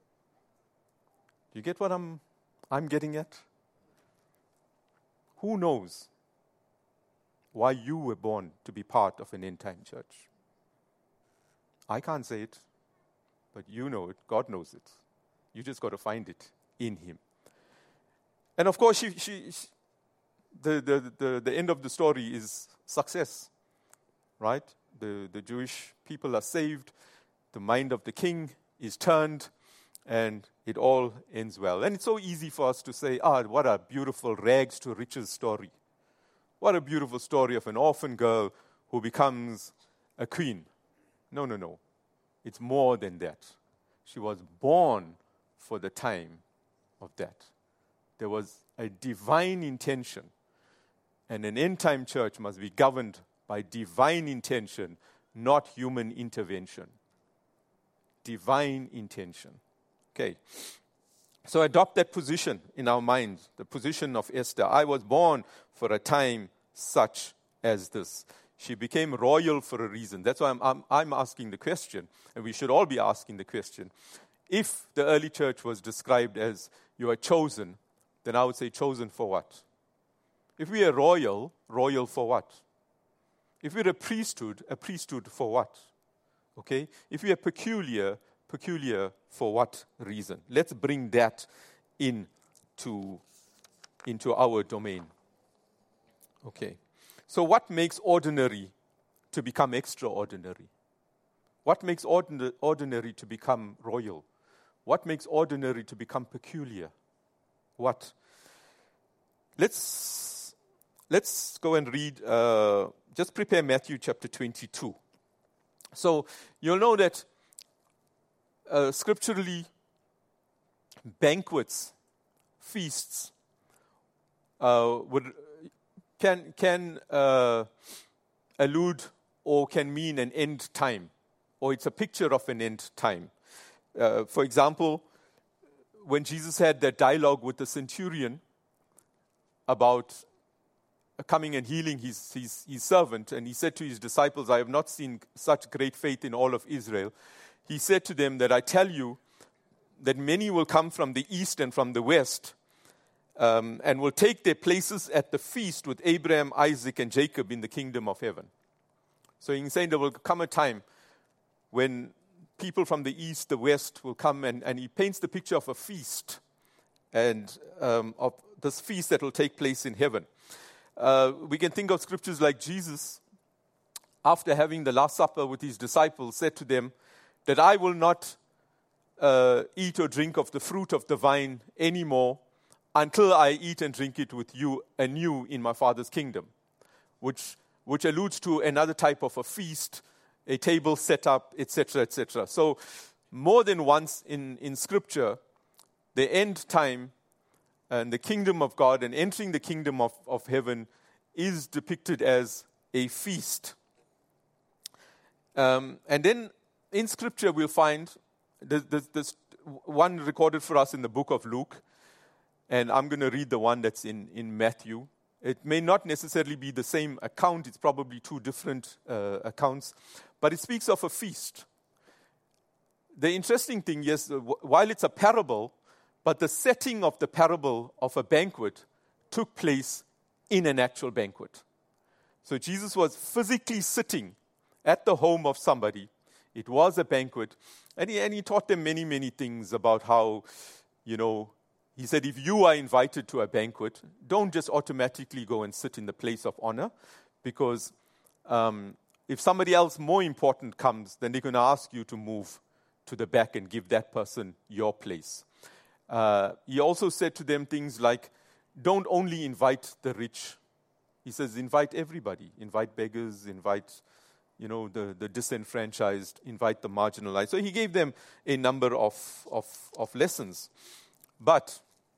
Do you get what I'm, I'm getting at? Who knows why you were born to be part of an end-time church? I can't say it, but you know it. God knows it. You just got to find it in Him. And of course, she, she, she, the, the, the, the end of the story is success, right? The, the Jewish people are saved. The mind of the king is turned, and it all ends well. And it's so easy for us to say, ah, what a beautiful rags to riches story. What a beautiful story of an orphan girl who becomes a queen. No, no, no. It's more than that. She was born for the time of that. There was a divine intention, and an end-time church must be governed by divine intention, not human intervention. Divine intention. Okay. So adopt that position in our minds, the position of Esther. I was born for a time such as this. She became royal for a reason. That's why I'm, I'm, I'm asking the question, and we should all be asking the question. If the early church was described as you are chosen, then I would say chosen for what? If we are royal, royal for what? If we're a priesthood, a priesthood for what? Okay? If we are peculiar, peculiar for what reason? Let's bring that into, into our domain. Okay. So what makes ordinary to become extraordinary? What makes ordinary, ordinary to become royal? What makes ordinary to become peculiar? What? Let's, let's go and read, uh, just prepare Matthew chapter twenty-two. So you'll know that uh, scripturally, banquets, feasts, uh, would can can uh, allude or can mean an end time, or it's a picture of an end time. Uh, for example, when Jesus had that dialogue with the centurion about coming and healing his, his, his servant, and he said to his disciples, I have not seen such great faith in all of Israel. He said to them that I tell you that many will come from the east and from the west um, and will take their places at the feast with Abraham, Isaac, and Jacob in the kingdom of heaven. So he's saying there will come a time when people from the east, the west will come, and, and he paints the picture of a feast, and um, of this feast that will take place in heaven. Uh, we can think of scriptures like Jesus, after having the Last Supper with his disciples, said to them that I will not uh, eat or drink of the fruit of the vine anymore until I eat and drink it with you anew in my Father's kingdom, which which alludes to another type of a feast, a table set up, et cetera, et cetera. So more than once in, in Scripture, the end time and the kingdom of God and entering the kingdom of, of heaven is depicted as a feast. Um, and then in Scripture we'll find there's, there's, there's one recorded for us in the book of Luke, and I'm going to read the one that's in, in Matthew. It may not necessarily be the same account. It's probably two different uh, accounts. But it speaks of a feast. The interesting thing is, while it's a parable, but the setting of the parable of a banquet took place in an actual banquet. So Jesus was physically sitting at the home of somebody. It was a banquet. And he, and he taught them many, many things about how, you know, he said, if you are invited to a banquet, don't just automatically go and sit in the place of honor, because um, if somebody else more important comes, then they're going to ask you to move to the back and give that person your place. Uh, he also said to them things like, don't only invite the rich. He says, invite everybody. Invite beggars, invite, you know, the, the disenfranchised, invite the marginalized. So he gave them a number of, of, of lessons. But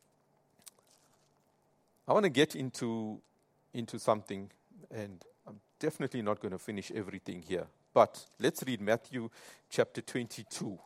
I want to get into, into something, and I'm definitely not going to finish everything here. But let's read Matthew chapter twenty-two.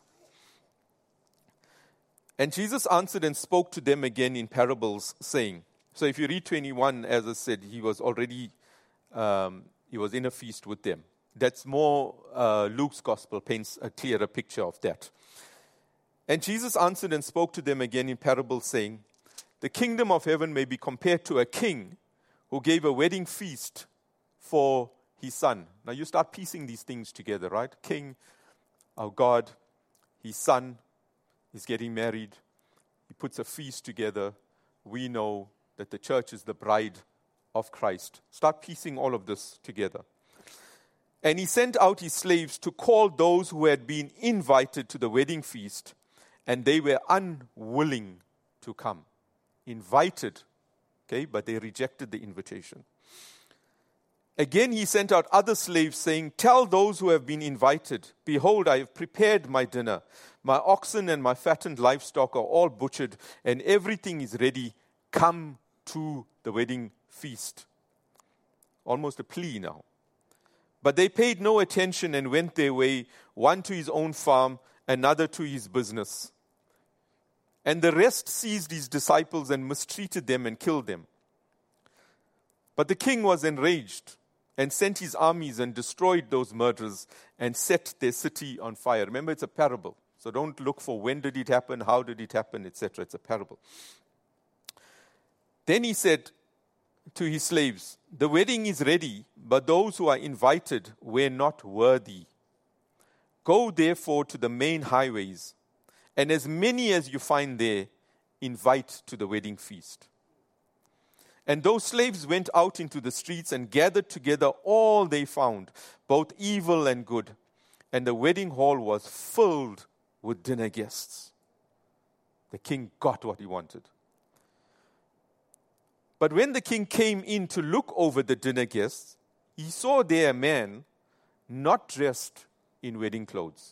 And Jesus answered and spoke to them again in parables, saying, so if you read twenty-one, as I said, he was already, um, he was in a feast with them. That's more, uh, Luke's gospel paints a clearer picture of that. And Jesus answered and spoke to them again in parables, saying, the kingdom of heaven may be compared to a king who gave a wedding feast for his son. Now you start piecing these things together, right? King, our God, his son is getting married. He puts a feast together. We know that the church is the bride of Christ. Start piecing all of this together. And he sent out his slaves to call those who had been invited to the wedding feast, and they were unwilling to come. Invited, okay, but they rejected the invitation. Again, he sent out other slaves, saying, tell those who have been invited, behold, I have prepared my dinner. My oxen and my fattened livestock are all butchered, and everything is ready. Come to the wedding feast. Almost a plea now. But they paid no attention and went their way, one to his own farm, another to his business. And the rest seized his disciples and mistreated them and killed them. But the king was enraged and sent his armies and destroyed those murderers and set their city on fire. Remember, it's a parable. So don't look for when did it happen, how did it happen, et cetera. It's a parable. Then he said to his slaves, the wedding is ready, but those who are invited were not worthy. Go therefore to the main highways, and as many as you find there, invite to the wedding feast. And those slaves went out into the streets and gathered together all they found, both evil and good. And the wedding hall was filled with dinner guests. The king got what he wanted. But when the king came in to look over the dinner guests, he saw there a man not dressed in wedding clothes.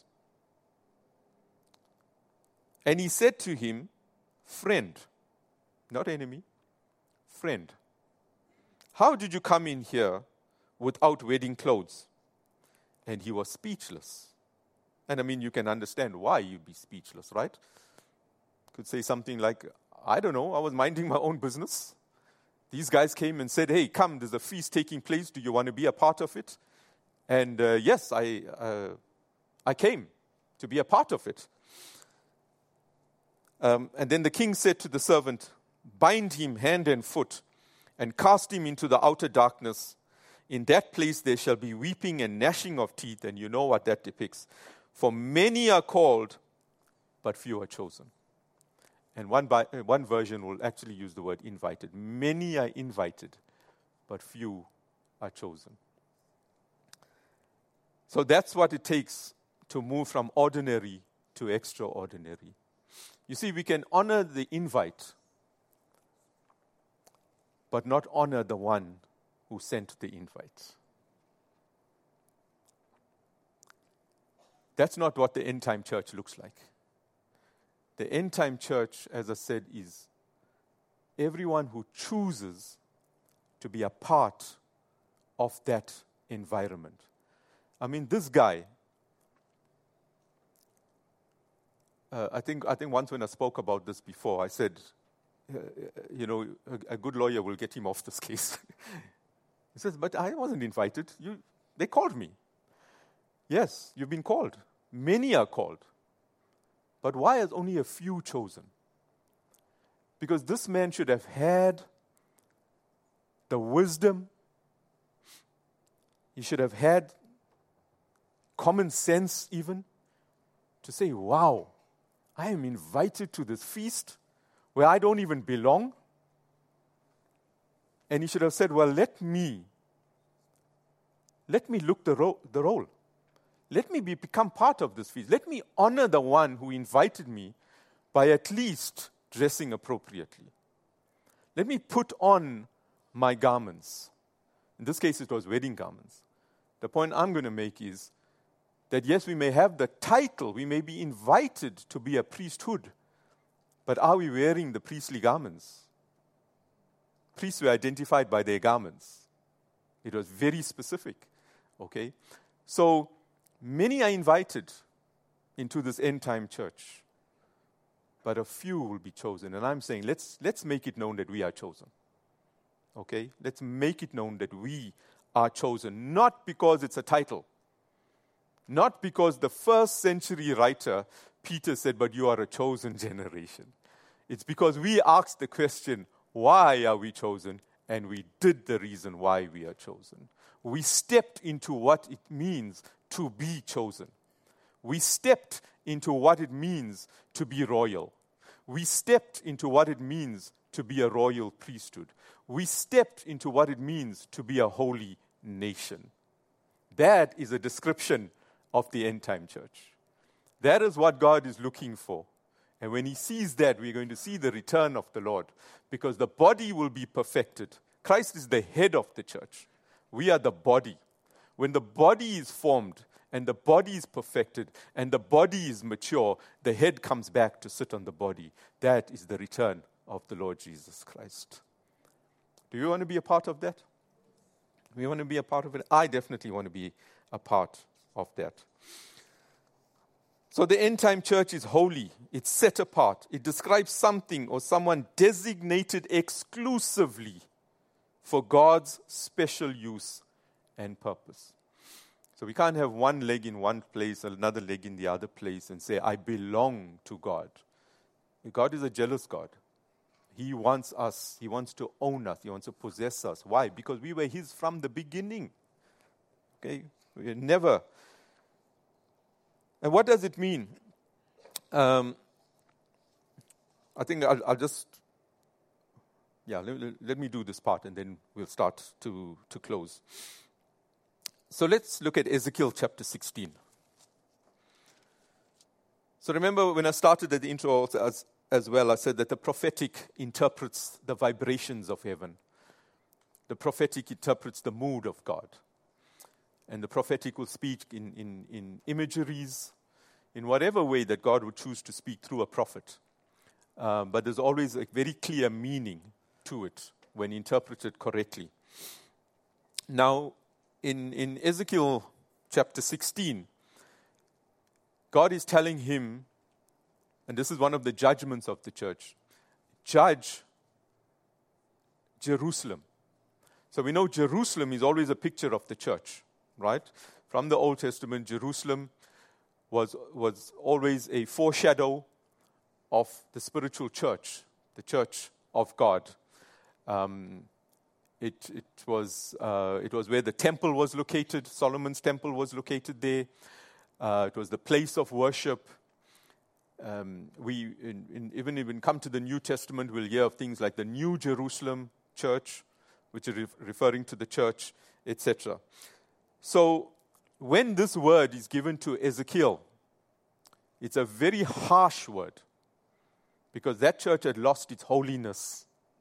And he said to him, friend, not enemy, friend, how did you come in here without wedding clothes? And he was speechless. And I mean, you can understand why you'd be speechless, right? Could say something like, I don't know, I was minding my own business. These guys came and said, hey, come, there's a feast taking place. Do you want to be a part of it? And uh, yes, I, uh, I came to be a part of it. Um, and then the king said to the servant, bind him hand and foot and cast him into the outer darkness. In that place there shall be weeping and gnashing of teeth, and you know what that depicts. For many are called, but few are chosen. And one, by, uh, one version will actually use the word invited. Many are invited, but few are chosen. So that's what it takes to move from ordinary to extraordinary. You see, we can honor the invite, but not honor the one who sent the invite. That's not what the end-time church looks like. The end-time church, as I said, is everyone who chooses to be a part of that environment. I mean, this guy, uh, I think I think once when I spoke about this before, I said, uh, you know, a, a good lawyer will get him off this case. He says, but I wasn't invited. You, they called me. Yes, you've been called. Many are called. But why is only a few chosen? Because this man should have had the wisdom. He should have had common sense even to say, wow, I am invited to this feast where I don't even belong. And he should have said, well, let me, let me look the, ro- the role. Let me be, become part of this feast. Let me honor the one who invited me by at least dressing appropriately. Let me put on my garments. In this case, it was wedding garments. The point I'm going to make is that yes, we may have the title, we may be invited to be a priesthood, but are we wearing the priestly garments? Priests were identified by their garments. It was very specific, okay? So, many are invited into this end-time church, but a few will be chosen. And I'm saying, let's let's make it known that we are chosen. Okay? Let's make it known that we are chosen, not because it's a title, not because the first century writer, Peter, said, but you are a chosen generation. It's because we asked the question, why are we chosen? And we did the reason why we are chosen. We stepped into what it means to be chosen. We stepped into what it means to be royal. We stepped into what it means to be a royal priesthood. We stepped into what it means to be a holy nation. That is a description of the end-time church. That is what God is looking for. And when He sees that, we're going to see the return of the Lord, because the body will be perfected. Christ is the head of the church. We are the body. When the body is formed and the body is perfected and the body is mature, the head comes back to sit on the body. That is the return of the Lord Jesus Christ. Do you want to be a part of that? Do you want to be a part of it? I definitely want to be a part of that. So the end-time church is holy. It's set apart. It describes something or someone designated exclusively for God's special use and purpose. So we can't have one leg in one place, another leg in the other place, and say, I belong to God. God is a jealous God. He wants us. He wants to own us. He wants to possess us. Why? Because we were His from the beginning. Okay? We were never. And what does it mean? Um, I think I'll, I'll just, yeah, let, let me do this part and then we'll start to, to close. So let's look at Ezekiel chapter sixteen. So remember when I started at the intro as, as well, I said that the prophetic interprets the vibrations of heaven. The prophetic interprets the mood of God. And the prophetic will speak in, in, in imageries, in whatever way that God would choose to speak through a prophet. Um, but there's always a very clear meaning to it when interpreted correctly. Now, in, in Ezekiel chapter sixteen, God is telling him, and this is one of the judgments of the church, judge Jerusalem. So we know Jerusalem is always a picture of the church, right? From the Old Testament, Jerusalem was, was always a foreshadow of the spiritual church, the church of God. Um, it, it, was, uh, it was where the temple was located. Solomon's temple was located there. Uh, it was the place of worship. Um, we, in, in, even if we come to the New Testament, we'll hear of things like the New Jerusalem church, which is re- referring to the church, et cetera. So, when this word is given to Ezekiel, it's a very harsh word, because that church had lost its holiness.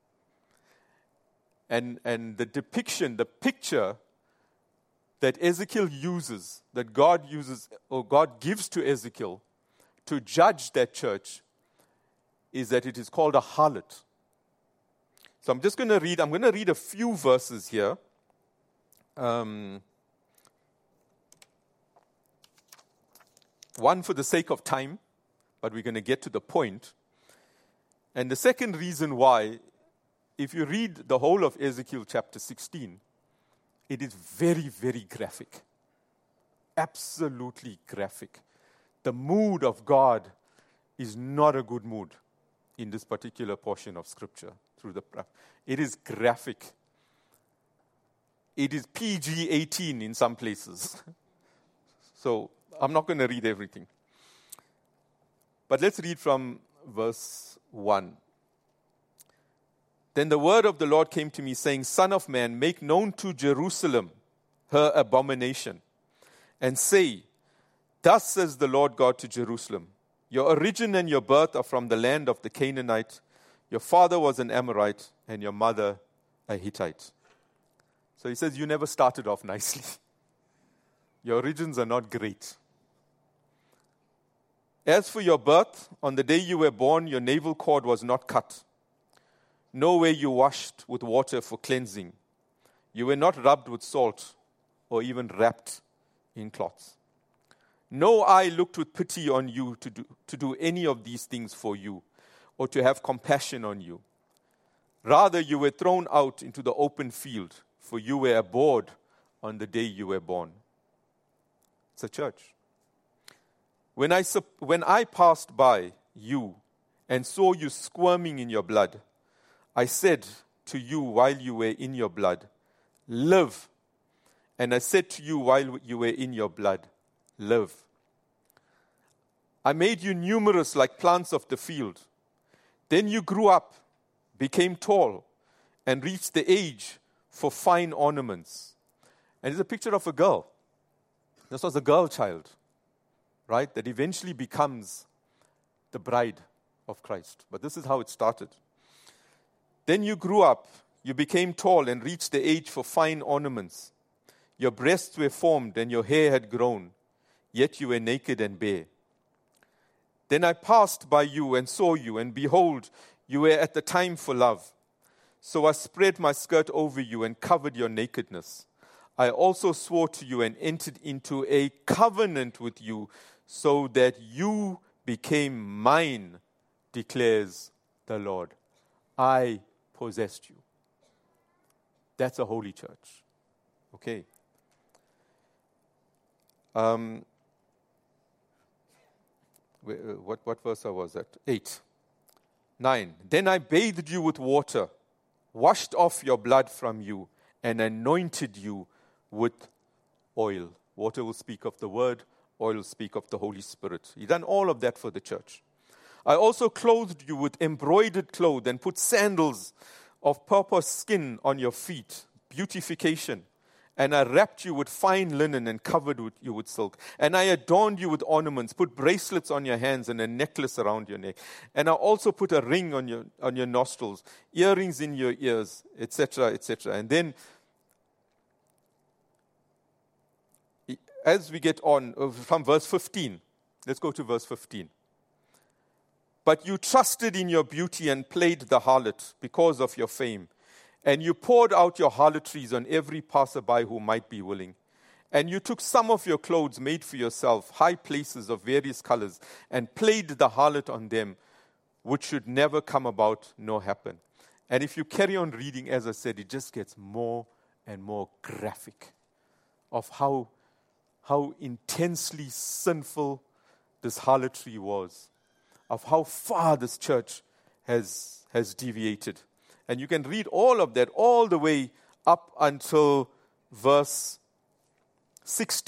And, and the depiction, the picture that Ezekiel uses, that God uses, or God gives to Ezekiel to judge that church, is that it is called a harlot. So I'm just going to read, I'm going to read a few verses here. Um, one for the sake of time, but we're going to get to the point. And the second reason why, if you read the whole of Ezekiel chapter sixteen, it is very, very graphic. Absolutely graphic. The mood of God is not a good mood in this particular portion of Scripture. Through the, it is graphic. It is P G eighteen in some places. So I'm not going to read everything. But let's read from verse one. Then the word of the Lord came to me, saying, Son of man, make known to Jerusalem her abomination, and say, Thus says the Lord God to Jerusalem, Your origin and your birth are from the land of the Canaanite. Your father was an Amorite, and your mother a Hittite. So he says, you never started off nicely. Your origins are not great. As for your birth, on the day you were born, your navel cord was not cut. Nor were you washed with water for cleansing. You were not rubbed with salt, or even wrapped in cloths. No eye looked with pity on you to do, to do any of these things for you, or to have compassion on you. Rather, you were thrown out into the open field, for you were abhorred on the day you were born. It's a church. When I, when I passed by you and saw you squirming in your blood, I said to you while you were in your blood, live. And I said to you while you were in your blood, live. I made you numerous like plants of the field. Then you grew up, became tall, and reached the age for fine ornaments. And it's a picture of a girl. This was a girl child, right? That eventually becomes the bride of Christ. But this is how it started. Then you grew up, you became tall and reached the age for fine ornaments. Your breasts were formed and your hair had grown, yet you were naked and bare. Then I passed by you and saw you, and behold, you were at the time for love. So I spread my skirt over you and covered your nakedness. I also swore to you and entered into a covenant with you, so that you became mine, declares the Lord. I possessed you. That's a holy church. Okay. Um, what, what verse was that? Eight. Nine. Then I bathed you with water, washed off your blood from you, and anointed you with oil. Water will speak of the word, oil will speak of the Holy Spirit. He done all of that for the church. I also clothed you with embroidered clothes and put sandals of purple skin on your feet, beautification. And I wrapped you with fine linen and covered with you with silk. And I adorned you with ornaments, put bracelets on your hands and a necklace around your neck. And I also put a ring on your on your nostrils, earrings in your ears, et cetera, et cetera. And then, as we get on from verse fifteen, let's go to verse fifteen. But you trusted in your beauty and played the harlot because of your fame. And you poured out your harlotries on every passerby who might be willing. And you took some of your clothes made for yourself, high places of various colors, and played the harlot on them, which should never come about nor happen. And if you carry on reading, as I said, it just gets more and more graphic of how, how intensely sinful this harlotry was, of how far this church has, has deviated. And you can read all of that all the way up until verse sixty.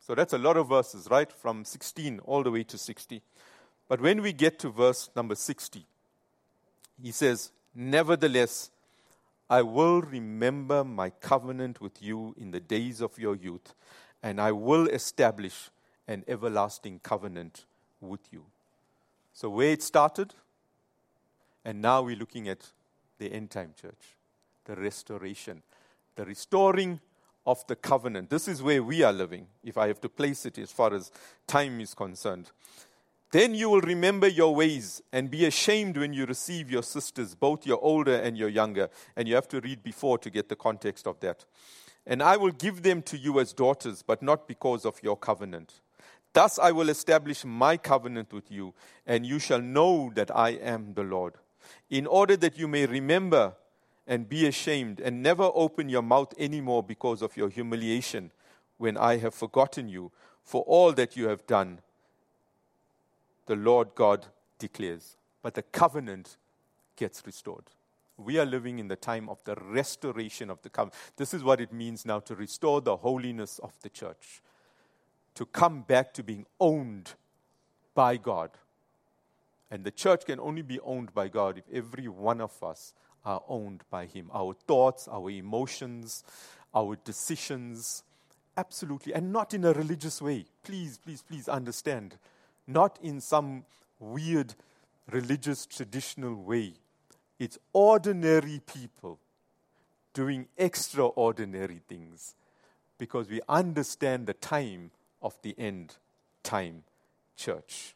So that's a lot of verses, right? From sixteen all the way to sixty. But when we get to verse number sixty, he says, nevertheless, I will remember my covenant with you in the days of your youth, and I will establish an everlasting covenant with you. So where it started, and now we're looking at the end time church, the restoration, the restoring of the covenant. This is where we are living, if I have to place it as far as time is concerned. Then you will remember your ways and be ashamed when you receive your sisters, both your older and your younger. And you have to read before to get the context of that. And I will give them to you as daughters, but not because of your covenant. Thus I will establish my covenant with you, and you shall know that I am the Lord. In order that you may remember and be ashamed, and never open your mouth anymore because of your humiliation, when I have forgotten you for all that you have done, the Lord God declares. But the covenant gets restored. We are living in the time of the restoration of the covenant. This is what it means now to restore the holiness of the church. To come back to being owned by God. And the church can only be owned by God if every one of us are owned by Him. Our thoughts, our emotions, our decisions, absolutely. And not in a religious way. Please, please, please understand. Not in some weird religious traditional way. It's ordinary people doing extraordinary things because we understand the time of the end time church.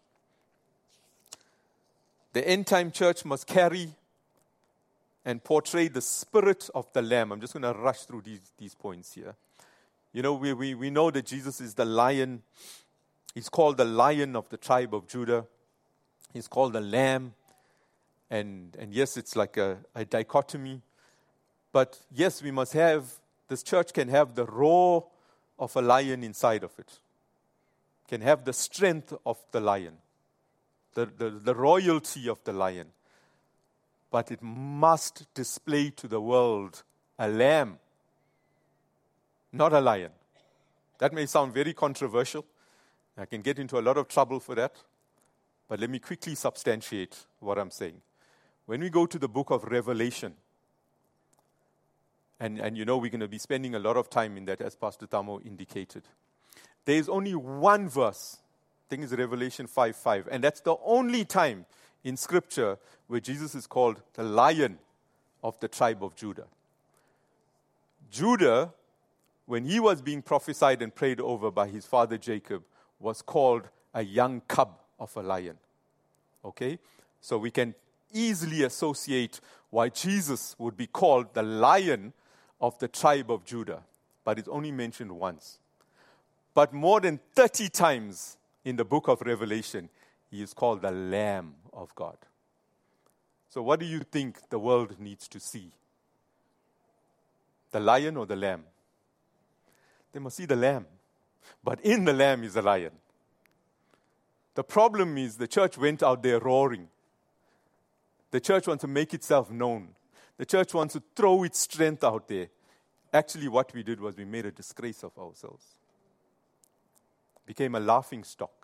The end time church must carry and portray the spirit of the Lamb. I'm just going to rush through these, these points here. You know, we, we, we know that Jesus is the lion. He's called the Lion of the tribe of Judah. He's called the Lamb. And, and yes, it's like a, a dichotomy. But yes, we must have, this church can have the roar of a lion inside of it. Can have the strength of the lion. The, the, the royalty of the lion. But it must display to the world a lamb, not a lion. That may sound very controversial. I can get into a lot of trouble for that. But let me quickly substantiate what I'm saying. When we go to the book of Revelation, and, and you know we're going to be spending a lot of time in that, as Pastor Tamo indicated. There is only one verse, I think it's Revelation five five, and that's the only time in Scripture where Jesus is called the Lion of the tribe of Judah. Judah, when he was being prophesied and prayed over by his father Jacob, was called a young cub of a lion. Okay? So we can easily associate why Jesus would be called the Lion of the tribe of Judah. But it's only mentioned once. But more than thirty times in the book of Revelation, he is called the Lamb of God. So what do you think the world needs to see? The lion or the lamb? They must see the lamb. But in the lamb is the lion. The problem is the church went out there roaring. The church wants to make itself known. The church wants to throw its strength out there. Actually, what we did was we made a disgrace of ourselves. Became a laughing stock.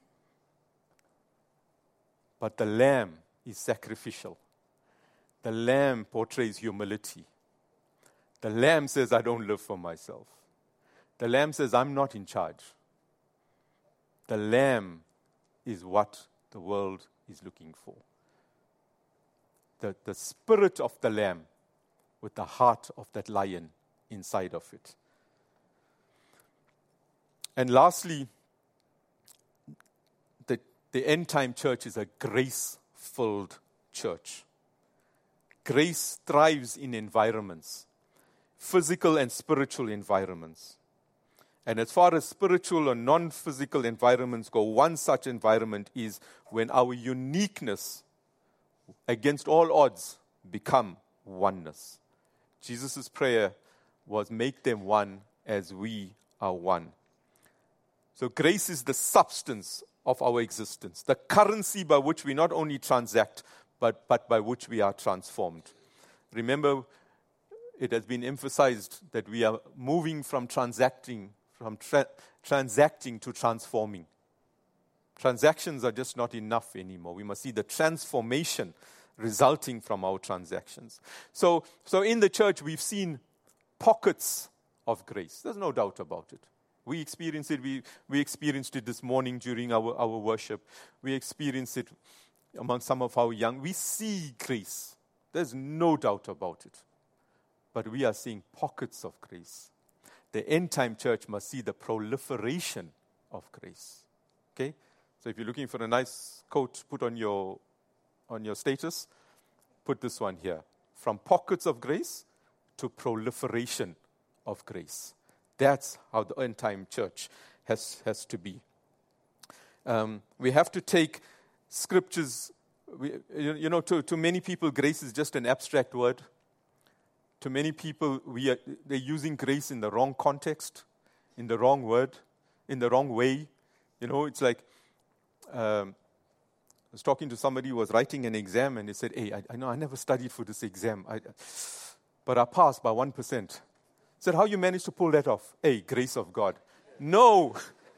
But the lamb is sacrificial. The lamb portrays humility. The lamb says, I don't live for myself. The lamb says, I'm not in charge. The lamb is what the world is looking for. The, the spirit of the lamb with the heart of that lion inside of it. And lastly, the, the end-time church is a grace-filled church. Grace thrives in environments, physical and spiritual environments. And as far as spiritual or non-physical environments go, one such environment is when our uniqueness against all odds become oneness. Jesus' prayer was, make them one as we are one. So grace is the substance of our existence, the currency by which we not only transact, but, but by which we are transformed. Remember, it has been emphasized that we are moving from transacting from tra- transacting to transforming. Transactions are just not enough anymore. We must see the transformation resulting from our transactions. So, so in the church, we've seen pockets of grace. There's no doubt about it. We experienced it. We, we experienced it this morning during our, our worship. We experienced it among some of our young. We see grace. There's no doubt about it. But we are seeing pockets of grace. The end-time church must see the proliferation of grace. Okay? So if you're looking for a nice quote, put on your on your status, put this one here. From pockets of grace to proliferation of grace. That's how the end-time church has, has to be. Um, we have to take scriptures. We, you, you know, to, to many people, grace is just an abstract word. To many people, we are, they're using grace in the wrong context, in the wrong word, in the wrong way. You know, it's like, um, I was talking to somebody who was writing an exam, and they said, hey, I, I know I never studied for this exam, I, but I passed by one percent. I said, how you managed to pull that off? Hey, grace of God. No.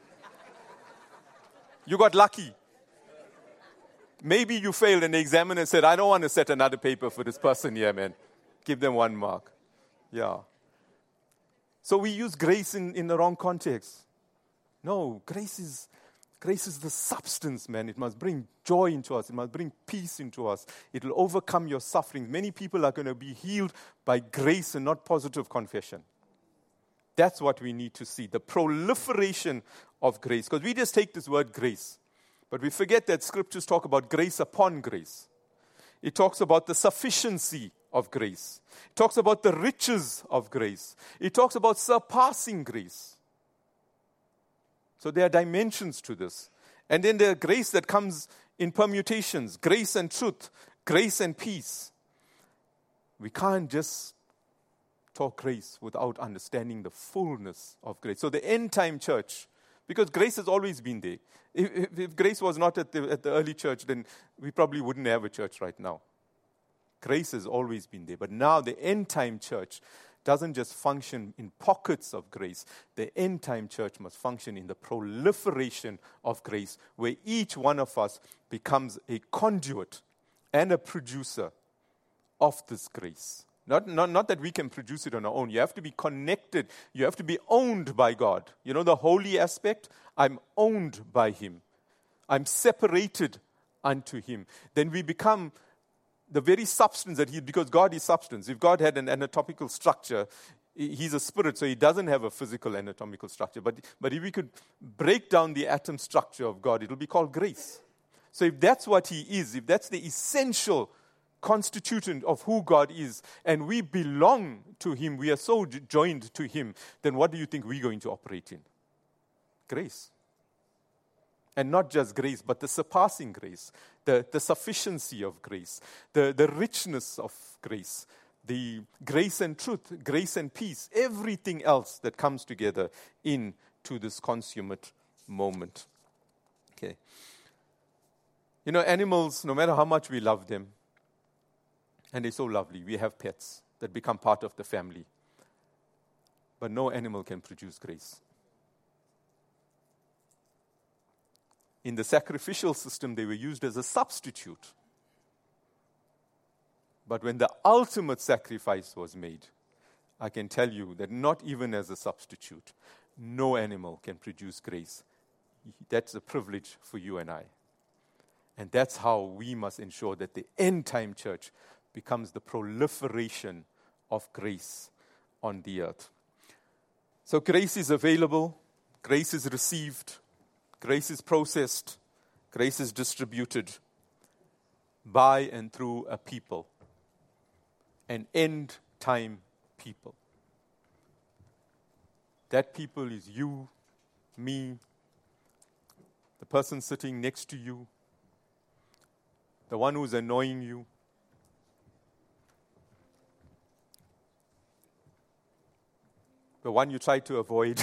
You got lucky. Maybe you failed, and the examiner said, I don't want to set another paper for this person here, man. Give them one mark. Yeah. So we use grace in, in the wrong context. No, grace is grace is the substance, man. It must bring joy into us. It must bring peace into us. It will overcome your suffering. Many people are going to be healed by grace and not positive confession. That's what we need to see, the proliferation of grace. Because we just take this word grace, but we forget that scriptures talk about grace upon grace. It talks about the sufficiency of grace. It talks about the riches of grace. It talks about surpassing grace. So there are dimensions to this. And then there are grace that comes in permutations, grace and truth, grace and peace. We can't just talk grace without understanding the fullness of grace. So the end-time church, because grace has always been there. If, if, if grace was not at the, at the early church, then we probably wouldn't have a church right now. Grace has always been there. But now the end-time church doesn't just function in pockets of grace. The end-time church must function in the proliferation of grace, where each one of us becomes a conduit and a producer of this grace. Not, not, not that we can produce it on our own. You have to be connected. You have to be owned by God. You know the holy aspect? I'm owned by Him. I'm separated unto Him. Then we become the very substance that He, because God is substance. If God had an anatomical structure, He's a spirit, so He doesn't have a physical anatomical structure. But, but if we could break down the atom structure of God, it will be called grace. So if that's what He is, if that's the essential constituent of who God is, and we belong to Him, we are so j- joined to Him, then what do you think we're going to operate in? Grace. And not just grace, but the surpassing grace, the, the sufficiency of grace, the, the richness of grace, the grace and truth, grace and peace, everything else that comes together into this consummate moment. Okay. You know, animals, no matter how much we love them, and they're so lovely, we have pets that become part of the family, but no animal can produce grace. In the sacrificial system, they were used as a substitute. But when the ultimate sacrifice was made, I can tell you that not even as a substitute, no animal can produce grace. That's a privilege for you and I. And that's how we must ensure that the end-time church becomes the proliferation of grace on the earth. So grace is available, grace is received, grace is processed, grace is distributed by and through a people, an end-time people. That people is you, me, the person sitting next to you, the one who's annoying you, the one you try to avoid.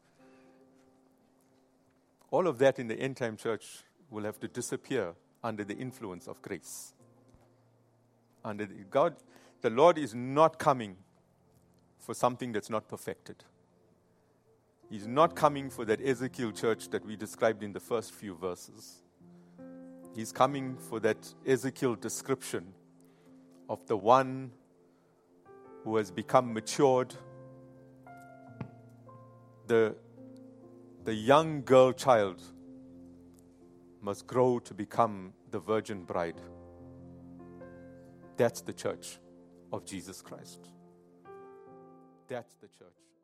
All of that in the end-time church will have to disappear under the influence of grace. Under the, God, the Lord is not coming for something that's not perfected. He's not coming for that Ezekiel church that we described in the first few verses. He's coming for that Ezekiel description of the one who has become matured, the, the young girl child must grow to become the virgin bride. That's the church of Jesus Christ. That's the church.